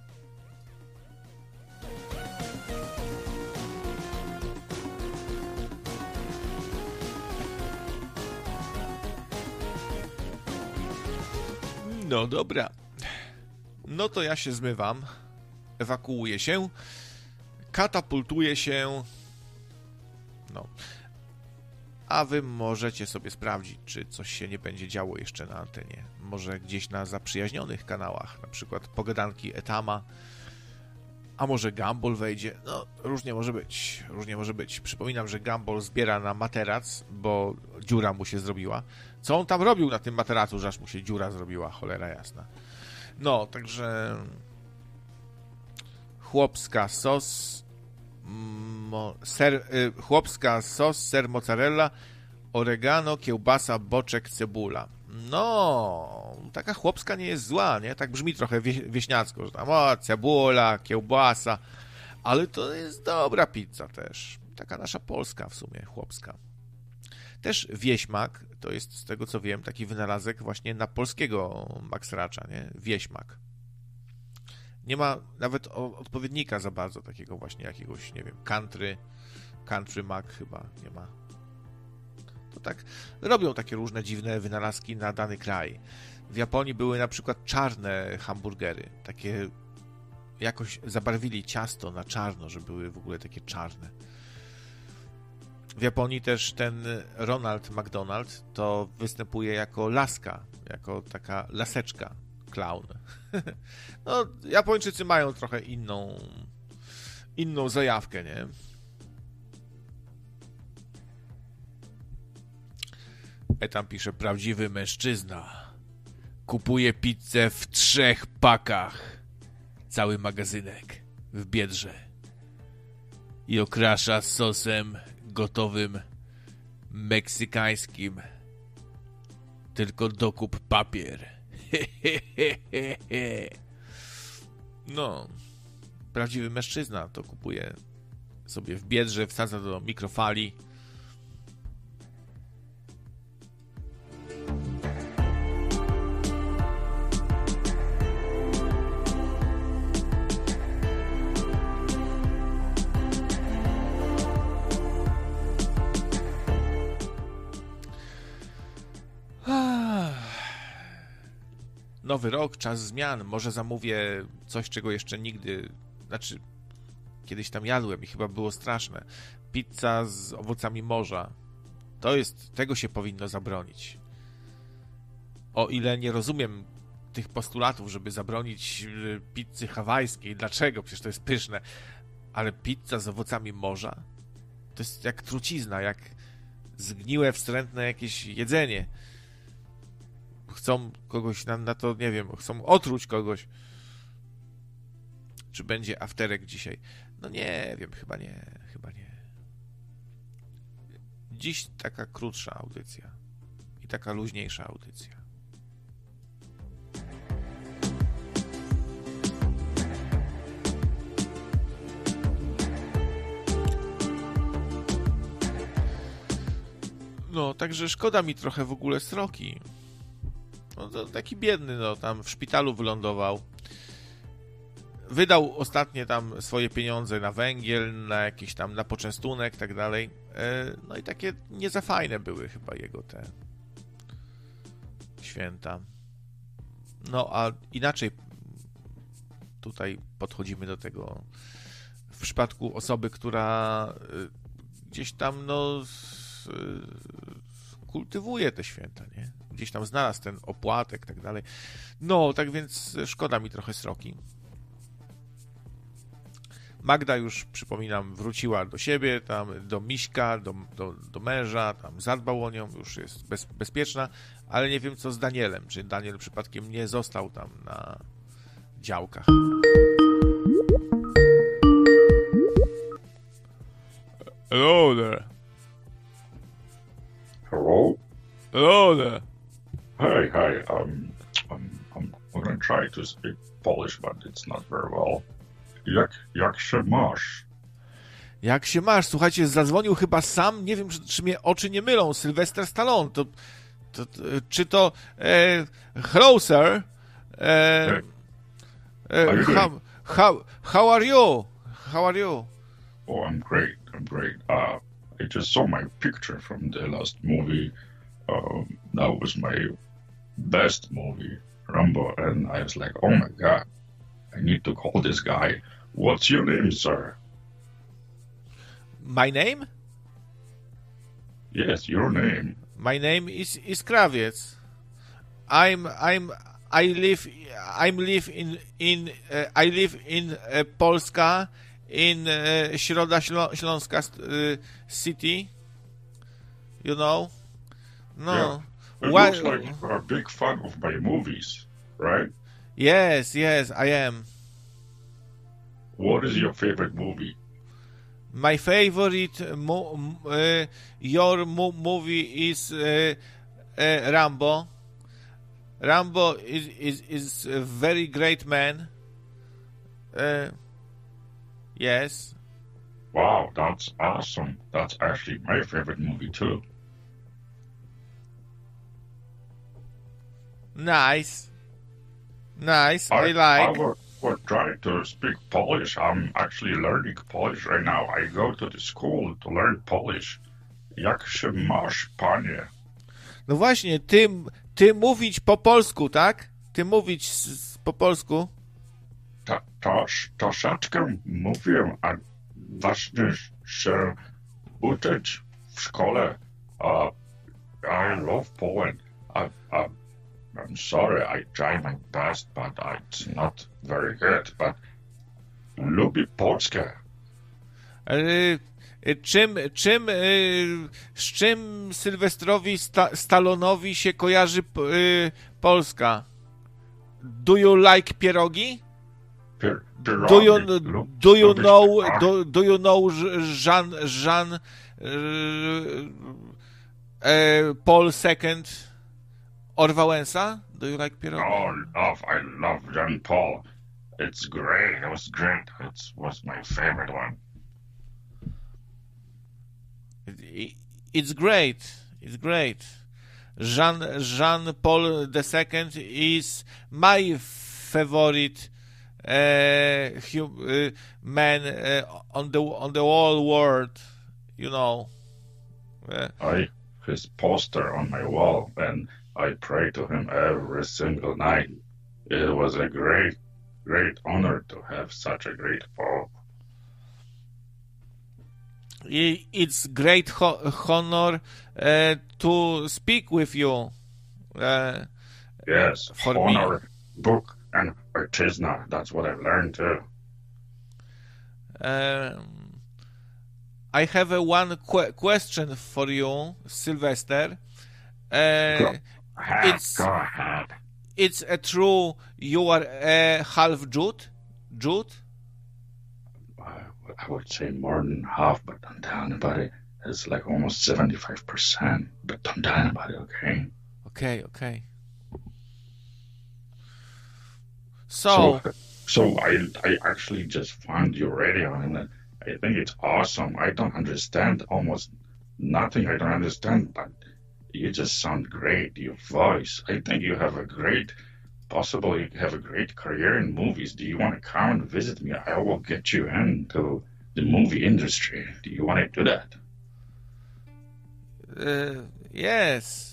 No dobra. No to ja się zmywam. Ewakuuję się. Katapultuję się. No. A wy możecie sobie sprawdzić, czy coś się nie będzie działo jeszcze na antenie. Może gdzieś na zaprzyjaźnionych kanałach, na przykład Pogadanki Etama, A może Gumball wejdzie? No, różnie może być. Różnie może być. Przypominam, że Gumball zbiera na materac, bo dziura mu się zrobiła. Co on tam robił na tym materacu, że aż mu się dziura zrobiła? Cholera jasna. No, także... Chłopska sos... chłopska sos, ser mozzarella, oregano, kiełbasa, boczek, cebula. No, taka chłopska nie jest zła, nie? Tak brzmi trochę wieśniacko, że tam cebula, kiełbasa, ale to jest dobra pizza też. Taka nasza polska w sumie, chłopska. Też wieśmak, to jest z tego co wiem, taki wynalazek właśnie na polskiego Max Racza, nie? Wieśmak. Nie ma nawet odpowiednika za bardzo takiego właśnie jakiegoś, nie wiem, country Mac chyba nie ma. To tak, robią takie różne dziwne wynalazki na dany kraj. W Japonii były na przykład czarne hamburgery, takie jakoś zabarwili ciasto na czarno, że były w ogóle takie czarne. W Japonii też ten Ronald McDonald to występuje jako laska, jako taka laseczka, clown. No, Japończycy mają trochę inną zajawkę, nie? Tam pisze, prawdziwy mężczyzna kupuje pizzę w 3 pakach, cały magazynek w Biedrze i okrasza sosem gotowym meksykańskim. Tylko dokup papier. No, prawdziwy mężczyzna to kupuje sobie w Biedrze, wsadza do mikrofali. Nowy rok, czas zmian. Może zamówię coś, czego jeszcze nigdy... Znaczy, kiedyś tam jadłem i chyba było straszne. Pizza z owocami morza. Tego się powinno zabronić. O ile nie rozumiem tych postulatów, żeby zabronić pizzy hawajskiej. Dlaczego? Przecież to jest pyszne. Ale pizza z owocami morza? To jest jak trucizna, jak zgniłe, wstrętne jakieś jedzenie. Chcą kogoś na to, nie wiem, chcą otruć kogoś. Czy będzie afterek dzisiaj? No nie wiem, chyba nie. Dziś taka krótsza audycja i taka luźniejsza audycja. No, także szkoda mi trochę w ogóle Sroki. No, to taki biedny, no, tam w szpitalu wylądował. Wydał ostatnie tam swoje pieniądze na węgiel, na jakiś tam, na poczęstunek, tak dalej. No i takie nie za fajne były chyba jego te święta. No, a inaczej tutaj podchodzimy do tego w przypadku osoby, która gdzieś tam, no, kultywuje te święta, nie? Gdzieś tam znalazł ten opłatek, tak dalej. No, tak więc szkoda mi trochę Sroki. Magda już, przypominam, wróciła do siebie, tam do Miśka, do męża, tam zadbał o nią, już jest bezpieczna, ale nie wiem co z Danielem, czy Daniel przypadkiem nie został tam na działkach. Hello there. Hello? Hello there. Hi. I'm gonna try to speak Polish, but it's not very well. Jak się masz? Jak się masz? Słuchajcie, zadzwonił chyba sam, nie wiem, czy mnie oczy nie mylą, Sylwester Stallone. Czy to... hello, sir. How are you? How are you? Oh, I'm great. I just saw my picture from the last movie. That was my best movie, Rambo, and I was like, oh my God, I need to call this guy. What's your name, sir? My name? Yes, your name. My name is Krawiec. I'm I live in Polska, in Środa Śląska city. You know? No. Yeah. It Why? looks like you're a big fan of my movies, right? Yes, I am. What is your favorite movie? My favorite movie is Rambo. Rambo is a very great man. Yes. Wow, that's awesome. That's actually my favorite movie too. Nice. I like. We're trying to speak Polish. I'm actually learning Polish right now. I go to the school to learn Polish. Jak się masz, panie? No właśnie, ty mówić po polsku, tak? Ty mówić po polsku? Troszeczkę mówię, a właśnie się uczyć w szkole. I love Poland. I'm sorry, I try my best, but it's not very good. But lubię Polskę. Z czym Sylwestrowi Stallonowi się kojarzy Polska? Do you like pierogi? Do you know Jean Paul II Orwałęsa? Do you like pierogi? I love Jean Paul. It's great. It was great. It was my favorite one. It's great. Jean Paul II is my favorite man on the whole world. You know. His poster on my wall, and I pray to him every single night. It was a great honor to have such a great Pope. It's great honor to speak with you. Yes, for honor, me. book, and artisanal. That's what I've learned too. I have one question for you, Sylvester. Go ahead. It's true you are half Jude? I would say more than half, but don't tell anybody. It's like almost 75%, but don't tell anybody, okay? Okay. So I actually just found your radio, and I think it's awesome. I don't understand almost nothing. I don't understand, but you just sound great. Your voice. I think you have possibly have a great career in movies. Do you want to come and visit me? I will get you into the movie industry. Do you want to do that? Yes.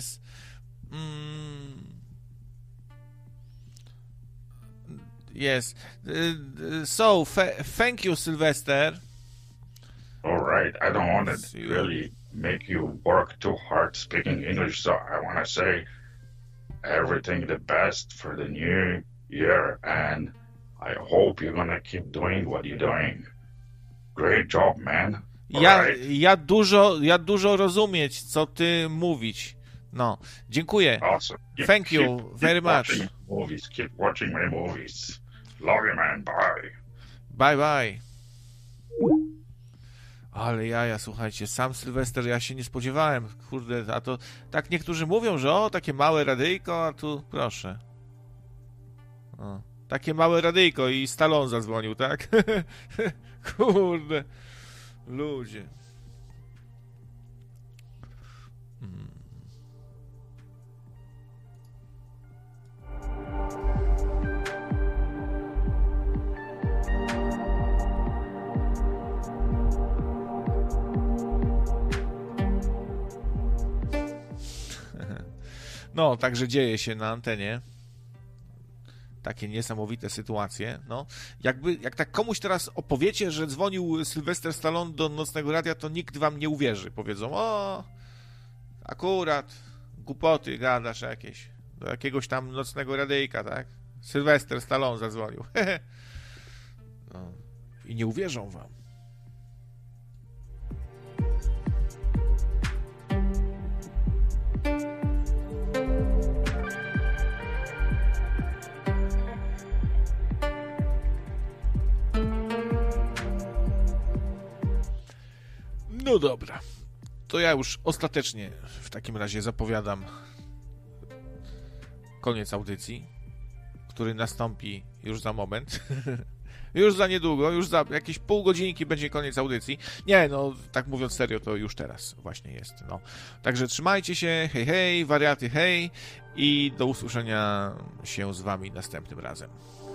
Yes. So, thank you, Sylvester. All right. I don't want to really make you work too hard speaking English, so I want to say everything the best for the new year, and I hope you're going to keep doing what you're doing. Great job, man. Ja dużo rozumieć, co ty mówić. No, dziękuję. Awesome. Thank you very much. Keep watching my movies. Love you, man. Bye. Bye. Ale jaja, słuchajcie, sam Sylwester, ja się nie spodziewałem, kurde, a to tak niektórzy mówią, że takie małe radyjko, a tu proszę. O, takie małe radyjko i Stallone zadzwonił, tak? Kurde, ludzie. No, także dzieje się na antenie. Takie niesamowite sytuacje. No, jak tak komuś teraz opowiecie, że dzwonił Sylwester Stallone do Nocnego Radia, to nikt wam nie uwierzy. Powiedzą, akurat głupoty gadasz jakieś. Do jakiegoś tam nocnego radyjka, tak? Sylwester Stallone zadzwonił. No. I nie uwierzą wam. No dobra. To ja już ostatecznie w takim razie zapowiadam koniec audycji, który nastąpi już za moment. Już za niedługo, już za jakieś pół godzinki będzie koniec audycji. Nie, no, tak mówiąc serio, to już teraz właśnie jest, no. Także trzymajcie się, hej, hej, wariaty, hej i do usłyszenia się z wami następnym razem.